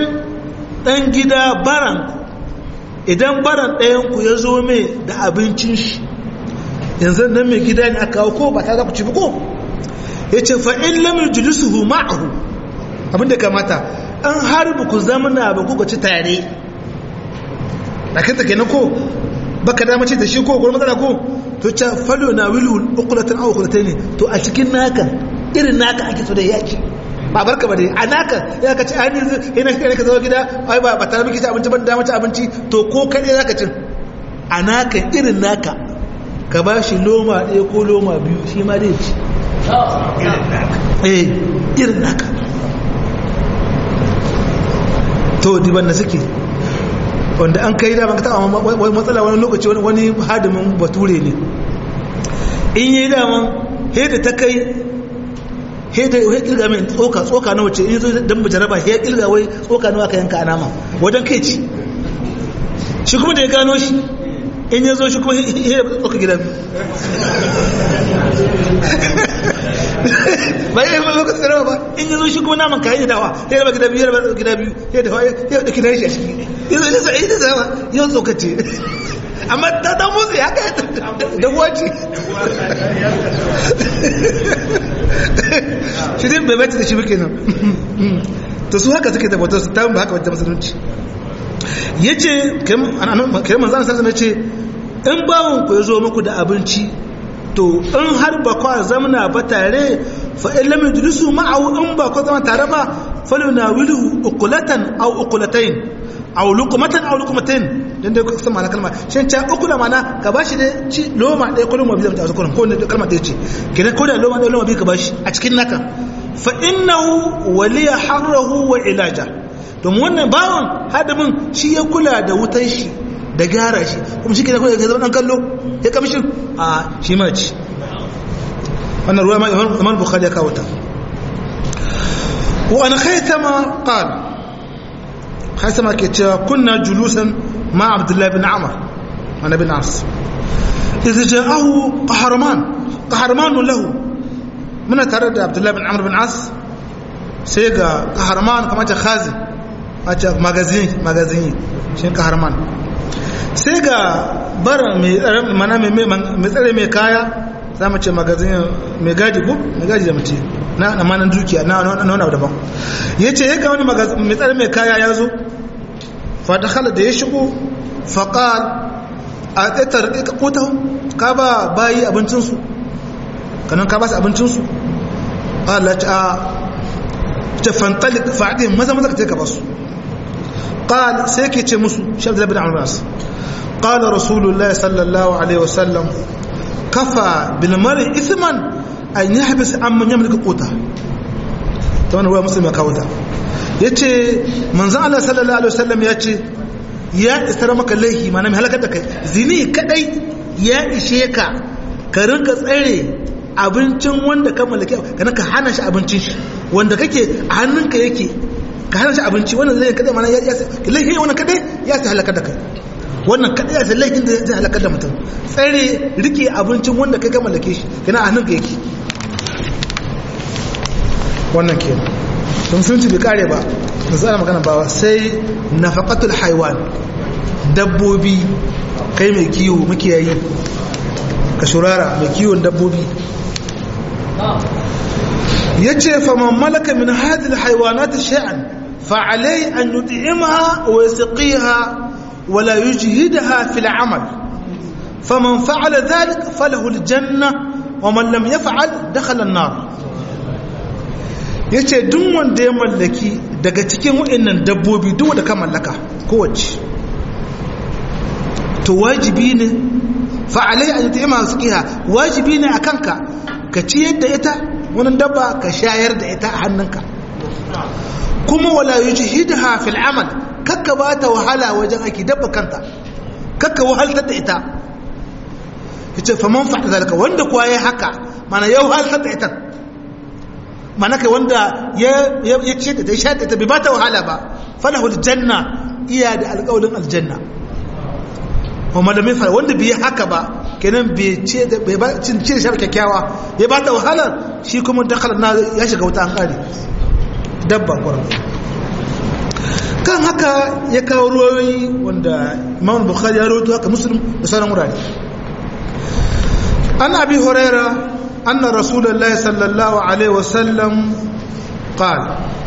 baran ɗayan ku ya zo mai da abincin shi yanzu nan mai gida ne aka kawo ko ba ta za ku ci ko ya ce fa'in lamar jilisuhu ma'ahu abinda kamata an harbi ku zamana ba ku ci tare da kanta ke na ko baka damace da shi ko kuma matsala ko to ca falo na wilu ukulatan au ukulatai ne to a cikin naka irin naka ake so da yaki ba barka ba dai anaka ya ka ci ani ina ka zo gida ai ba tare miki ci abinci ban da mace abinci to ko kadai zaka cin anaka irin naka ka ba shi loma ɗaya ko loma biyu shi ma dai ci irin naka to diban da suke wanda an kai daman ta amma matsala wani lokaci wani hadimin bature ne in yi daman heda ta kai heda ya kilga mai tsoka na wace in zo don bu jaraba ya kilga wai tsoka na waka yanka a nama wajen kai ci shi kuma da ya gano shi in ya zo shi kuma ya tsoka gidan ba ya yi lokacin da raba ba in ya zo shi kuma naman kayan da dawa ya raba gida biyu ya raba gida biyu ya dawa ya ɗauki na shi a ciki ya zo nisa ya zama yau tsokace amma ta dan motsi haka ya da wace shi ne bai bace da shi muke nan to su haka suke tabbatar su ta ba haka wata musulunci ya ce kai manzana sassa na ce in bawon ku ya zo muku da abinci to in har ba kwa zamana ba tare fa'in lamin julusu ma'au in ba kwa zama tare ba falon na wilu ukulatan au ukulatain au lukumatan au lukumatain don da kusa mana kalma shi ca ukula mana ka ba shi ne ci loma ɗaya ko loma biyu da wasu kuran ko wanda kalma ɗaya ce kenan ko da loma ɗaya loma biyu ka ba shi a cikin naka fa'innahu waliya harrahu wa ilaja domin wannan bawan hadimin shi ya kula da wutan shi da gyara shi kuma shi kenan kula da zama ɗan kallo ya kamshin a shi ma ci wannan ruwa ma imam bukhari ya kawo ta wa an khaytama qala khaytama ke cewa kunna julusan ma abdullah bin amr wa bin as idza ja'ahu qahraman lahu muna tare da abdullah bin amr bin as sai ga qahraman kamar ta khazi a ce magazin shi qahraman sai ga bara mai tsare mai kaya za mu ce magazin mai gadi ko mai gadi da mace na amanan dukiya na wani abu daban ya ce ya ga wani mai tsare mai kaya ya zo fadakhala da ya shigo faƙal a tsaitar ƙotahu ka ba bayi abincinsu kanan ka ba su abincinsu Allah ta fantalik fa'adin maza ka ce ka ba su ƙal sai ke ce musu shabda labin amuras قال رسول الله صلى الله عليه وسلم كفى بالمرء إثما أن يحبس عمن يملك قوته طبعا هو مسلم كاوتا yace manzon Allah sallallahu alaihi wasallam yace ya isar maka laihi mana mai halakar da kai zini kadai ya ishe ka ka rinka tsare abincin wanda ka mallake kana ka hana shi abincin shi wanda kake a hannunka yake ka hana shi abinci wannan zai kadai mana ya laihi wannan kadai ya ta halakar da kai wannan kadai ya laifin da zai halakar da mutum tsare rike abincin wanda kai ka mallake shi kana a hannunka yake wannan kenan don sun ci bai kare ba da tsara magana ba sai nafaqatul haiwan dabbobi kai mai kiwo makiyayi ka shurara mai kiwon dabbobi yace fa man malaka min hadhihi alhayawanat shay'an fa alayhi an yut'imaha wa yasqiha wa la yujhidaha fil 'amal faman fa'ala dhalika falahu aljanna wa man lam yaf'al dakhala an-nar ya ce duk wanda ya mallaki daga cikin waɗannan dabbobi duk wanda ka mallaka kowace to wajibi ne fa'alai a yi masu kiha wajibi ne a kanka ka ciyar da ita wani dabba ka shayar da ita a hannunka kuma wala yi jihidha fil amal kakka ba ta wahala wajen aiki dabba kanta kakka wahaltar da ita ya ce faman faɗa zalika wanda kuwa ya haka mana ya wahaltar da ita mana kai wanda ya ce da ya shaɗe ta bai ba ta wahala ba falahul janna iya da alƙawalin aljanna wa malamin fara wanda bai haka ba kenan bai ce da bai ba cin ce shafi kyakkyawa ya ba ta wahala shi kuma dakhala na ya shiga wuta an kare dabba kwarar kan haka ya kawo ruwayoyi wanda Imam Bukhari ya rawaito haka Muslim da sauran wurare an Abi Hurairah أن رسول الله صلى الله عليه وسلم قال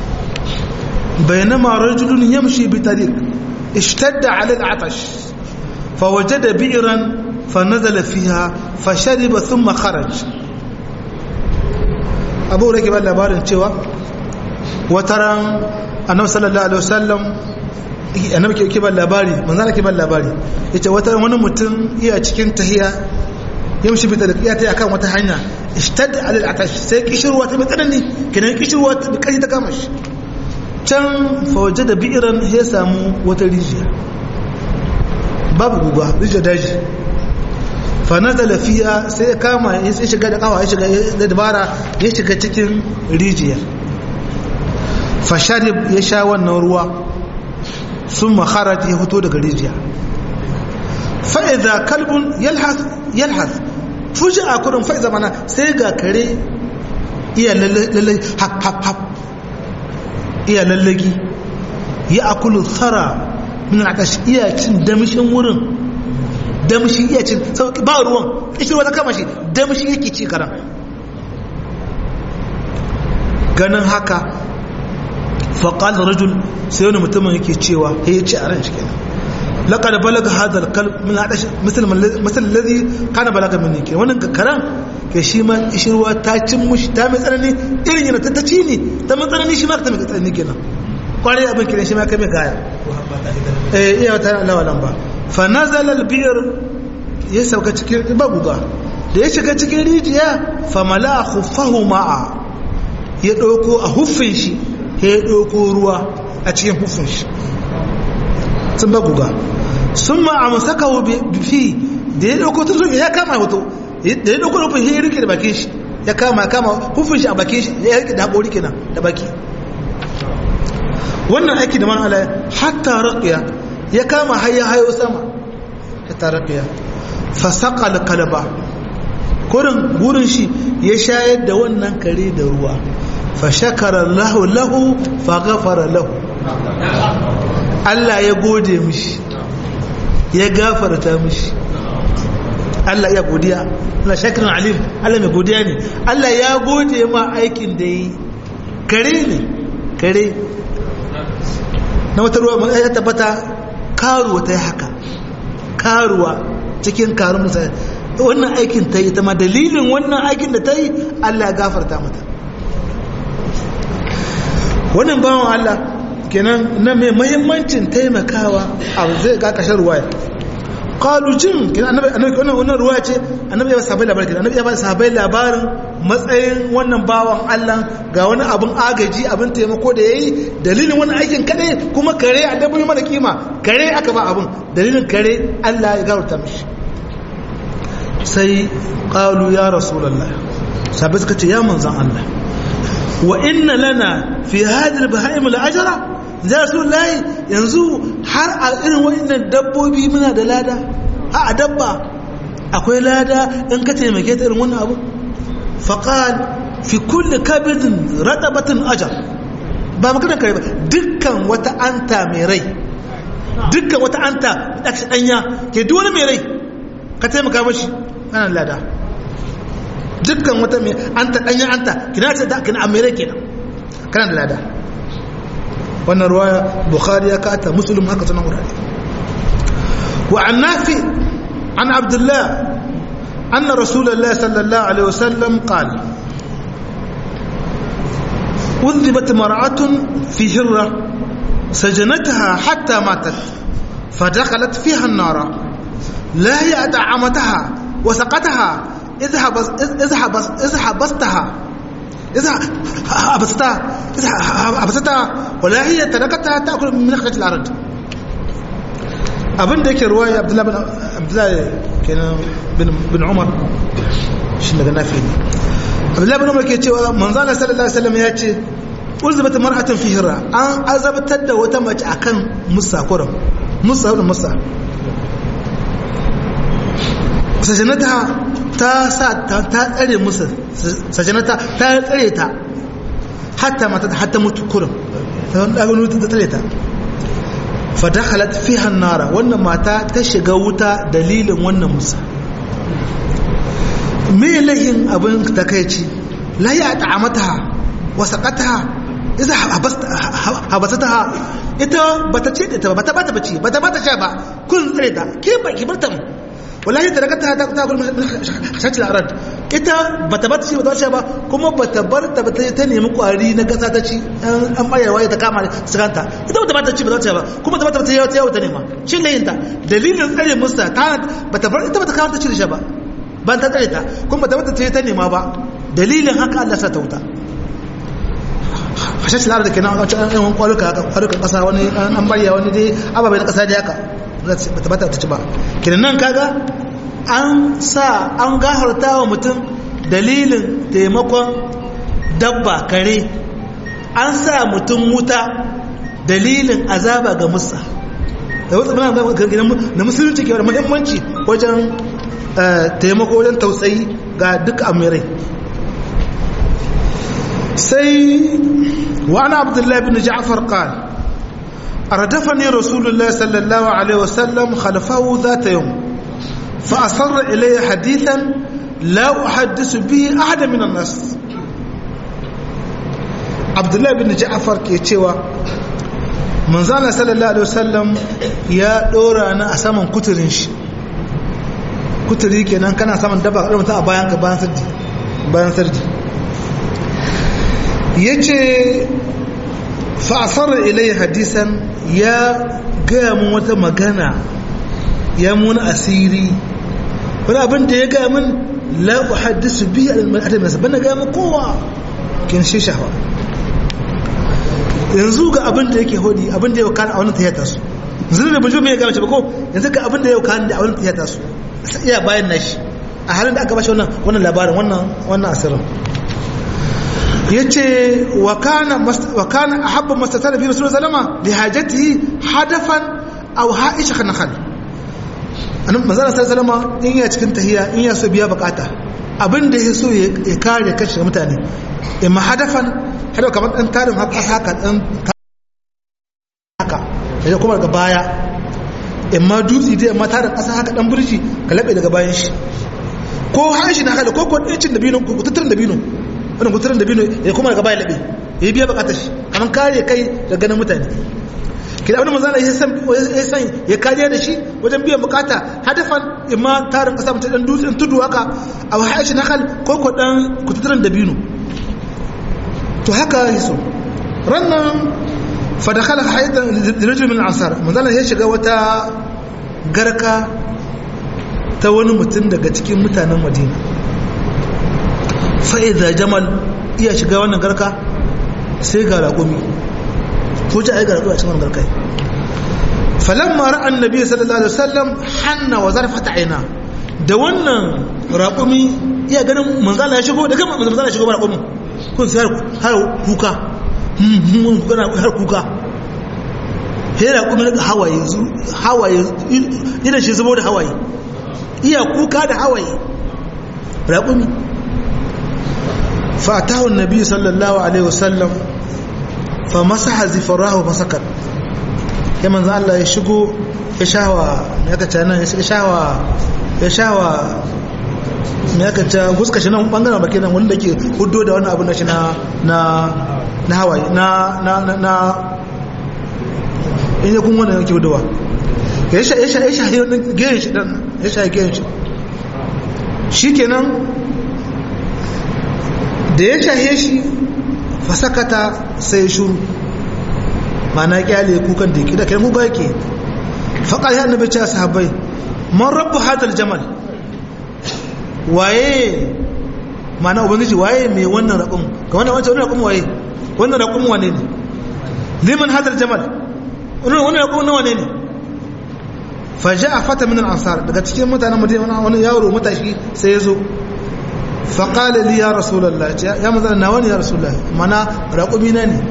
بينما رجل يمشي بطريق اشتد على العطش فوجد بئرا فنزل فيها فشرب ثم خرج أبو ركب اللبارن cewa wataran annabi sallallahu alaihi wasallam annabi ke kiban labari manzana kiban labari yace wataran wani mutum iya cikin tahiya yamshi bi talqiya ta akan wata hanya ishtad alal atash sai kishirwa ta tsanani kenan kishirwa ta kai ta kama shi can fawaje da bi'iran ya samu wata rijiya babu guba rijiya daji fa nazala fiha sai ya kama ya shiga da kawa ya shiga da dabara ya shiga cikin rijiya fa sharib ya sha wannan ruwa summa kharaj ya fito daga rijiya fa idza kalbun yalhath fuja kurin fa idza mana sai ga kare iya lalle hap iya lallagi ya akulu thara min akash iya cin damishin wurin damishi iya cin ba ruwan kishi wata kama shi damishi yake ci karan ganin haka faqal rajul sai wani mutumin yake cewa ya ce a ran shi kenan laqad balaga hadha alqalb min adash misal alladhi kana balaga minni ke wannan karan ke shi ma ishirwa ta cin mushi ta mai tsanani irin yana ta ci ne ta mai tsanani shi ma ta mai tsanani kenan kwarai abin kiran shi ma kai mai gaya iya ta Allah lamba fa nazala albi'r ya sauka cikin babuga da ya shiga cikin rijiya fa mala khuffahu ma'a ya dauko a huffin shi ya dauko ruwa a cikin huffin shi sun babuga sun ma amsakahu bi da ya dauko tuzo ya kama hoto da ya dauko rufin ya rike da bakin shi ya kama hufin shi a bakin shi ya rike da haƙori kenan da baki wannan aiki da man ala hatta raqiya ya kama hayya hayo sama hatta raqiya fa saqal kalba gurin shi ya shayar da wannan kare da ruwa fa shakara lahu fa ghafara lahu Allah ya gode mishi ya gafarta mishi Allah ya godiya Allah shakirin alim Allah mai godiya ne Allah ya gode ma aikin da yi kare na wata ruwa ya tabbata karuwa ta yi haka karuwa cikin karun musa wannan aikin ta yi ta ma dalilin wannan aikin da ta yi Allah ya gafarta mata wannan bawan Allah kenan na mai mahimmancin taimakawa abu zai ga kashin ruwaya qalu jin kin annabi wannan ruwa ce annabi ya sahabbai labarin annabi ya ba sahabbai labarin matsayin wannan bawan Allah ga wani abun agaji abin taimako da yayi dalilin wannan aikin kadai kuma kare a dabbobi mana kima kare aka ba abun dalilin kare Allah ya garuta mishi sai qalu ya rasulullah sahabbai suka ce ya manzon Allah wa inna lana fi hadhihi al-bahaim al-ajra za su layi yanzu har a irin wa'annan dabbobi muna da lada a dabba akwai lada in ka taimake ta irin wannan abu faqal fi kulli kabidin ratabatin ajar ba magana kai ba dukkan wata anta mai rai dukkan wata anta da ka danya ke duk wani mai rai ka taimaka mashi ana lada dukkan wata mai anta danya anta kina ce da kina mai rai kenan kana da lada wannan ruwaya bukhari ya kata muslim haka sunan wurare wa an nafi an abdullah anna rasulullah sallallahu alaihi wasallam qala udhibat mar'atun fi hirra sajanataha hatta matat fadakhalat fiha an-nara la ya'ta'amataha wa saqataha idha habastaha abasata wala hiya tarakata ta'kul min khajj al-ard abin da yake ruwaya abdullahi kenan bin umar shi daga nafi ne abdullahi bin umar ke cewa manzo Allah sallallahu alaihi wasallam ya ce ulzibat mar'atun fi hirra an azabtar da wata mace akan musa kurum musa sajanata ta sa ta tsare musa sajanata ta tsare ta hatta mutu kurum ta wani ta tsare ta fadakhalat fiha an-nara wannan mata ta shiga wuta dalilin wannan musa me lahin abin takeici la ya ta'amataha wa saqataha idza habasataha ita bata ce ta bata bata bace bata bata sha ba kun tsare ta ke ba ki barta wallahi da rakata ta gurma shacil arad ita bata bar ci bata ba kuma bata bar ta ta nemi kwari na kasa ta ci an bayarwa ta kama sakanta ita bata bar ta ci bata ba kuma bata bar ta yawo ta nema shi layin ta dalilin tsare musta ta bata bar ita bata kawo ta ci da ba ban ta tsare ta kuma bata bar ta nema ba dalilin haka Allah sa ta wuta shacil arad kenan a cikin kwaruka kasa wani an bayya wani dai ababai na kasa da haka bata bata ta ci ba kenan nan kaga an sa an gafarta wa mutum dalilin taimakon dabba kare an sa mutum wuta dalilin azaba ga musa da wasu na musulunci ke da muhimmanci wajen taimako wajen tausayi ga duk amirai sai wa'ana abdullahi bin ja'far qala أردفني رسول الله صلى الله عليه وسلم خلفه ذات يوم فأصر إلي حديثا لا أحدث به أحد من الناس عبد الله بن جعفر كيتشوا من زال صلى الله عليه وسلم يا دورا أنا أسامن كترينش كتري كنا كان أسامن دبا قدام تا بيان سردي يجي فأصر إلي حديثا يا قام وتمغنا يا من أسيري ولا بنت يا قام لا أحدث به الناس بنا قام قوة كان شي شهوة yanzu ga abin da yake hodi abin da yau kan a wannan tiyata su yanzu da bujo mai ga mace ba ko yanzu ga abin da yau kan da a wannan tiyata su iya bayan nashi a halin da aka bashi wannan labarin wannan asirin yace wa kana ahabba mastatara fi rasul sallama li hajatihi hadafan aw ha'isha khanakhan annabi manzon sallama in ya cikin tahiyya in ya so biya bukata abinda ya so ya kare kashi mutane imma hadafan hada kamar dan tarin haka dan haka sai kuma daga baya imma dutsi dai imma tarin kasa haka dan burji ka labe daga bayan shi ko haishi na hada ko cin dabino ko tutturin dabino wannan guturin da bino ya kuma gaba ya labe ya biya bukatar shi kaman kare kai daga ganin mutane kida abin manzo Allah ya san ya kariya da shi wajen biyan bukata hadafan imma tarin kasa mutum dan dutsen tudu haka aw haishi nakal ko dan guturin da bino to haka yaso rannan fa dakhala hayatan lirajul min al-ansar manzo Allah ya shiga wata garka ta wani mutum daga cikin mutanen Madina fa'iza jamal iya shiga wannan garka sai ga raƙumi ko ji a yi ga raƙumi a cikin wannan garkai falon mara annabi sallallahu alaihi wasallam hanna wa zarfata aina da wannan raƙumi iya ganin manzala ya shigo da kan manzala ya shigo ba raƙumin kun sai har kuka har kuka sai raƙumi daga hawaye idan shi zubo da hawaye iya kuka da hawaye raƙumi فأتاه النبي صلى الله عليه وسلم فمسح زفراه فسكت كما قال الله يشكو يشهوى يكتشانا يشهوى يكتشا غسكا شنا بangaren baki nan wanda ke huddo da wannan abu na shi na hawaye na in ya kun wannan yake huddowa ya shahi wannan gehen shi dan ya shahi gehen shi shikenan da ya shahe shi fasakata sai shuru mana kyale kukan da yake da kai kuka yake faƙa ya annabi ce sahabbai man rabbu hadal jamal waye mana ubangiji waye mai wannan raƙum ga wannan raƙum waye wannan raƙum wane ne liman hadal jamal wannan raƙum na wane ne faja'a fata min al-ansar daga cikin mutanen Madina wani yaro matashi sai ya zo فقال لي يا رسول الله يا مثلا ناوني يا رسول الله منا رقمينا ني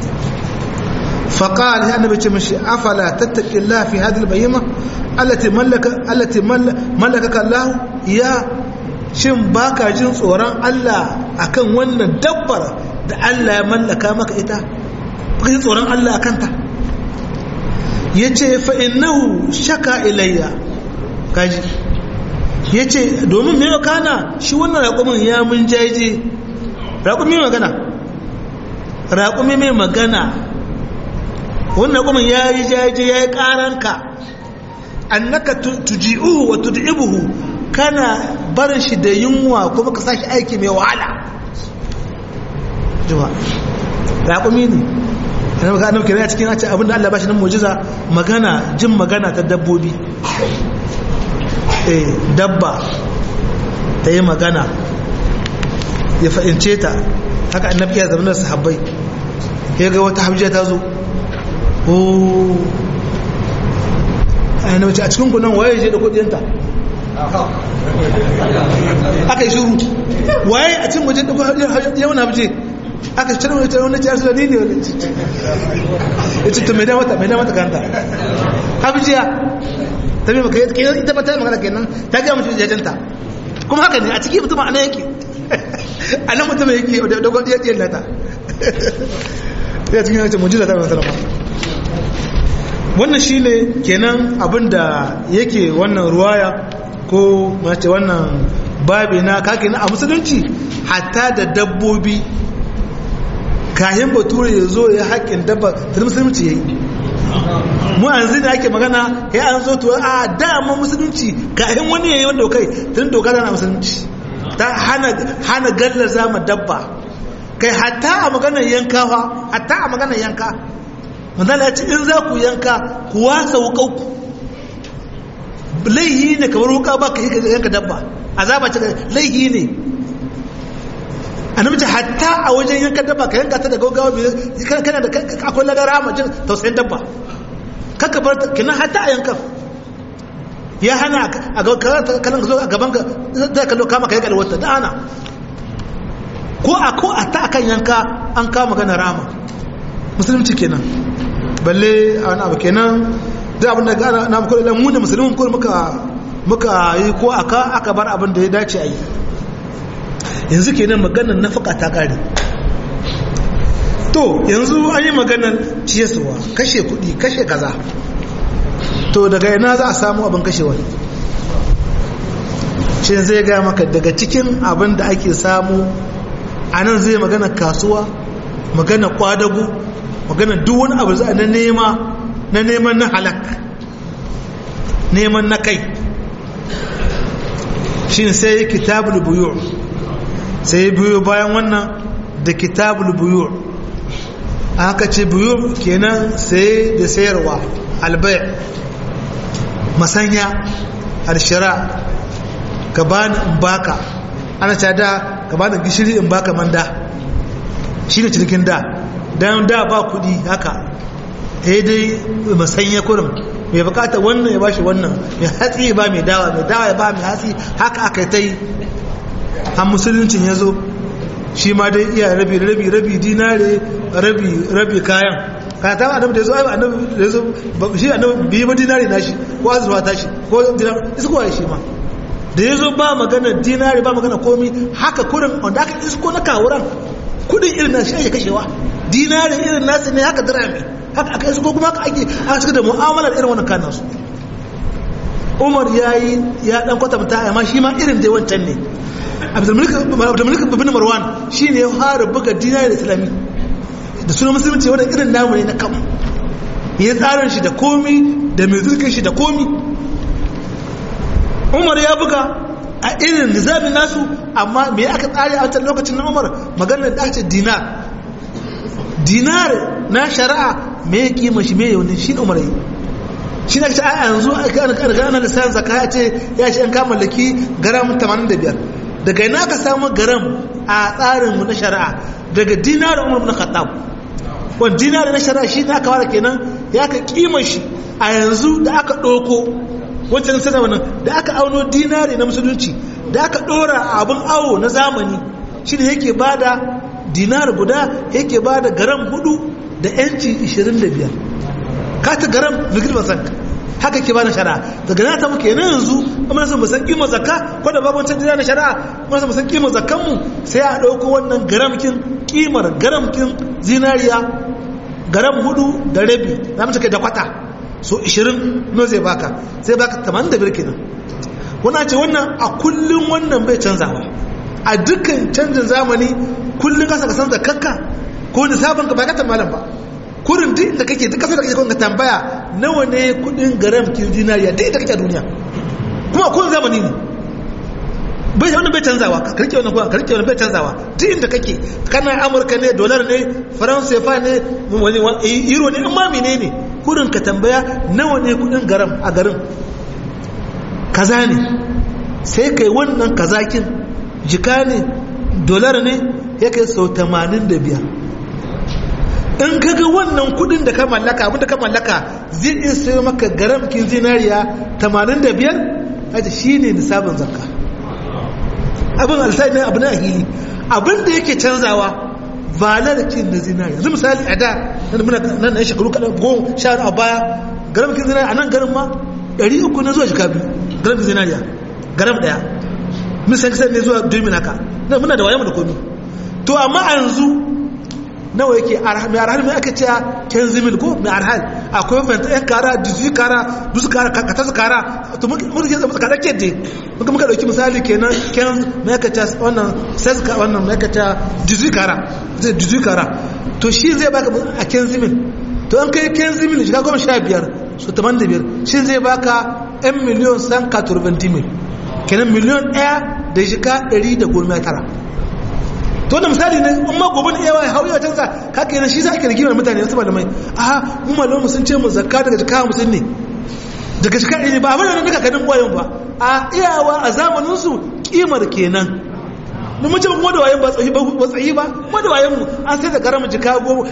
فقال يا النبي تمشي افلا تتقي الله في هذه البهيمه التي ملكك الله يا shin baka jin tsoron Allah akan wannan dabbar da Allah ya mallaka maka ita baka jin tsoron Allah akan ta yace fa innahu shaka ilayya kaji ya ce domin mai kana shi wannan raƙumin ya mun jaije raƙumi magana wannan raƙumin ya yi jaije ya yi ƙaranka annaka tuji'uhu wa tud'ibuhu kana barin shi da yunwa kuma ka sashi aiki mai wahala jama'a raƙumi ne ina maka annabi kira cikin ace abinda Allah ba shi nan mu'jiza magana jin magana ta dabbobi dabba ta yi magana ya fahimce ta haka annabi ya zama da sahabbai ya ga wata habjiya ta zo a cikin kunan waye je da kudinta aka yi shuru waye a cikin wajen da kudin yawan habje aka shi cikin wajen wani ciyar su da ni ne wani ya ce to mai damata kanta habjiya ta bi maka ita ba ta yi magana kenan ta gaya mutum jajanta kuma haka ne a cikin mutum a nan yake a nan mutum yake da dogon ɗiyar lata ya cikin yanci mujiza ta mai salama wannan shi ne kenan abinda yake wannan ruwaya ko mace wannan babi na kake na a musulunci hatta da dabbobi kayan bature ya zo ya haƙƙin dabba ta musulunci ya yi mu an zina ake magana ya an zo to a dama musulunci kayan wani ya yi wanda kai tun doka na musulunci ta hana gallaza ma dabba kai hatta a maganar yankawa hatta a maganar yanka manzala ya ce in za ku yanka ku wasa wukauku laihi ne kamar wuka ba ka yi yanka dabba azaba ce laihi ne annabi ce hatta a wajen yanka dabba ka yanka ta da gaggawa kana da akwai lagara ma jin tausayin dabba kaka bar ta kina hatta a yanka ya hana a kanan zo a gaban ka zai kallo kama ka yi galwata da ana ko a ta akan yanka an kama gana rama musulunci kenan balle a wani abu kenan da abin da gana na muku mu da musulmin ko muka yi ko aka bar abin da ya dace a yi yanzu kenan maganar nafaka ta kare to yanzu an yi maganar ciyarwa kashe kuɗi kashe kaza to daga yana za a samu abin kashe wani shi zai gaya maka daga cikin abin da ake samu a nan zai magana kasuwa magana kwadago magana duk wani abu za a na neman na halak neman na kai shi sai kitabul buyu sai biyu bayan wannan da kitabul buyu aka ce buyu kenan sai da sayarwa albai masanya alshira ka bani in baka ana ce da ka bani gishiri in baka manda shi ne cikin da don da ba kudi haka dai masanya kurin mai bukata wannan ya bashi wannan mai hatsi ba mai dawa ya ba mai hatsi haka aka yi ta yi an musuluncin ya zo shi ma dai iya rabi dinare rabi kayan kayan ta annabi da ya zo annabi da ya zo shi annabi biyu ba dinare na shi ko azurfa ta shi ko dinare isko ya shi ma da ya zo ba magana dinare ba magana komi haka kurin wanda aka isko na kawuran kudin irin na shi ake kashewa dinare irin nasu ne haka dirami haka aka isko kuma aka ake aka cika da mu'amalar irin wannan kanan su umar ya dan kwatanta amma shi ma irin dai wancan ne abdulmalik bin marwan shi ne ya fara buga dinari da islami da suna musulunci wadda irin namu ne na kama ya tsarin shi da komi da mai zurkin shi da komi umar ya buga a irin nizamin nasu amma me aka tsari a wancan lokacin na umar maganar da ake dinar na shari'a me ya kima shi me yaunin shi umar yi shi na ce a yanzu ana lissan zaka ya ce ya shi yan kamallaki garam 85 daga ina ka samu garam a tsarinmu na shari'a daga dinar umar na khattab wani dinar na shari'a shi na kawar kenan ya ka kima shi a yanzu da aka ɗauko wancan sana wannan da aka auno dinari na musulunci da aka ɗora abin awo na zamani shi ne yake ba da dinar guda yake ba da garam 4 da yanci 25 kata garam vigilbasank haka ke bada shari'a daga na ta muke nan yanzu amma sun musan kimo zakka ko da babu wancan na shari'a amma sun musan kimo zakkan mu sai a dauko wannan garamkin kimar garamkin zinariya garam 4 da rabi zamu take da kwata so 20 no zai baka sai baka 85 kenan wannan ce wannan a kullun wannan bai canzawa a dukkan canjin zamani kullun ka saka san zakka ko nisabin ka ba ka malam ba kurin kurin duk inda kake duk kasar da kake ka tambaya nawa ne kudin garam kin zinariya duk inda kake a duniya kuma kun zamani ne bai wannan bai canzawa karke wannan kuma karke wannan bai canzawa duk inda kake kana Amurka ne dollar ne France fa ne wani euro ne amma menene kurin ka tambaya nawa ne kudin garam a garin kaza ne sai kai wannan kazakin jika ne dollar ne ya kai sau 85 in kaga wannan kudin da ka mallaka abinda ka mallaka zai iya sayo maka garam kin zinariya 85 haji shine nisabin zakka abin alsai ne abin ahili abin da yake canzawa valar kin na zinariya yanzu misali a da nan na shekaru kadan 10 a baya garam kin zinariya a nan garin ma 300 na zuwa jika 2 garam kin zinariya garam daya mun san ne zuwa 2000 haka nan muna da waye mu da komai to amma a yanzu nawa yake mai arhal mai aka ce kenzimil ko mai arhal akwai fanta yan kara dizi kara dusu kara kata kara to muka ke zama kada ke de muka dauki misali kenan ken mai aka ce wannan sai ka wannan mai aka ce dizi kara to shi zai baka a kenzimil to an kai kenzimil shiga 15 so 85 shi zai baka 1 miliyon san 120 mil kenan miliyon 1 da shiga 119 to da misali ne amma gobe ne yawa hauyi wa canza haka yana shi za a kirgin mutane wasu malamai a mu malamu sun ce mu zakka daga jika 50 ne daga jika 100 ba abin da duka kadin koyon ba a iyawa a zamanin su kimar kenan mun mace kuma da wayan ba tsayi ba kuma da wayan mu an sai da garamin jika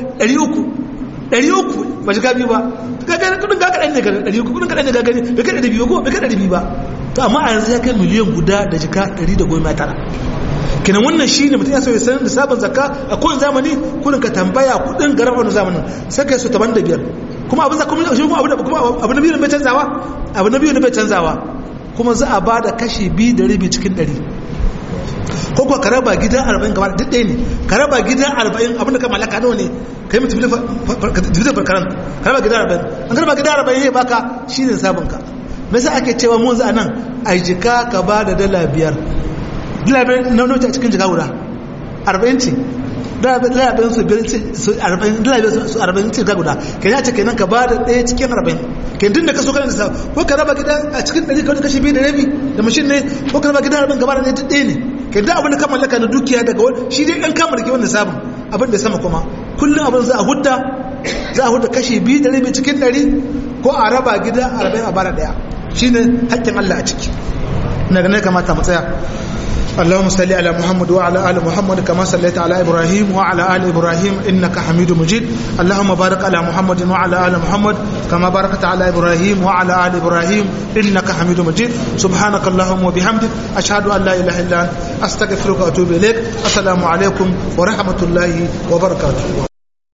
300 ba jika biyu ba kaga kudin ga kadan ne ga 300 kudin kadan ne ga gani bai kada 200 ko bai kada 200 ba to amma a yanzu ya kai miliyan guda da jika 119 kenan wannan shine mutum ya so ya san da sabon zakka a kowane zamani kudin ka tambaya kudin garan wannan zamanin sai kai su 85 kuma abin zakka kuma abu na biyu ne bai canzawa kuma za a bada kashi 2.5 cikin 100 ko kuwa ka raba gidan 40 gaba duk ɗaya ne ka raba gidan 40 abinda ka mallaka nawa ne kai mutum dividend farkaran ka raba gidan 40 an raba gidan 40 ya baka shine sabon ka me yasa ake cewa mun za nan ai jika ka bada $5 $5 na nota cikin jika guda 40 ce $40 su 40 ce guda kenan ce kenan ka bada ɗaya cikin 40 kenan tun da ka so kana da ko ka raba gida a cikin 100 ka kashi 2.5 da mashin ne ko ka raba gida 40 gaba da ɗaya ne kenan da abin da ka mallaka na dukiya daga wani shi dai ɗan kamar ke wannan sabon abin da sama kuma kullum abin za a hudda kashi 2.5 cikin 100 ko a raba gida 40 a bara ɗaya shine haƙƙin Allah a ciki ina ganin kamata mu tsaya اللهم صل على محمد وعلى آل محمد كما صليت على إبراهيم وعلى آل إبراهيم إنك حميد مجيد اللهم بارك على محمد وعلى آل محمد كما باركت على إبراهيم وعلى آل إبراهيم إنك حميد مجيد سبحانك اللهم وبحمدك أشهد أن لا إله إلا أنت أستغفرك وأتوب إليك السلام عليكم ورحمة الله وبركاته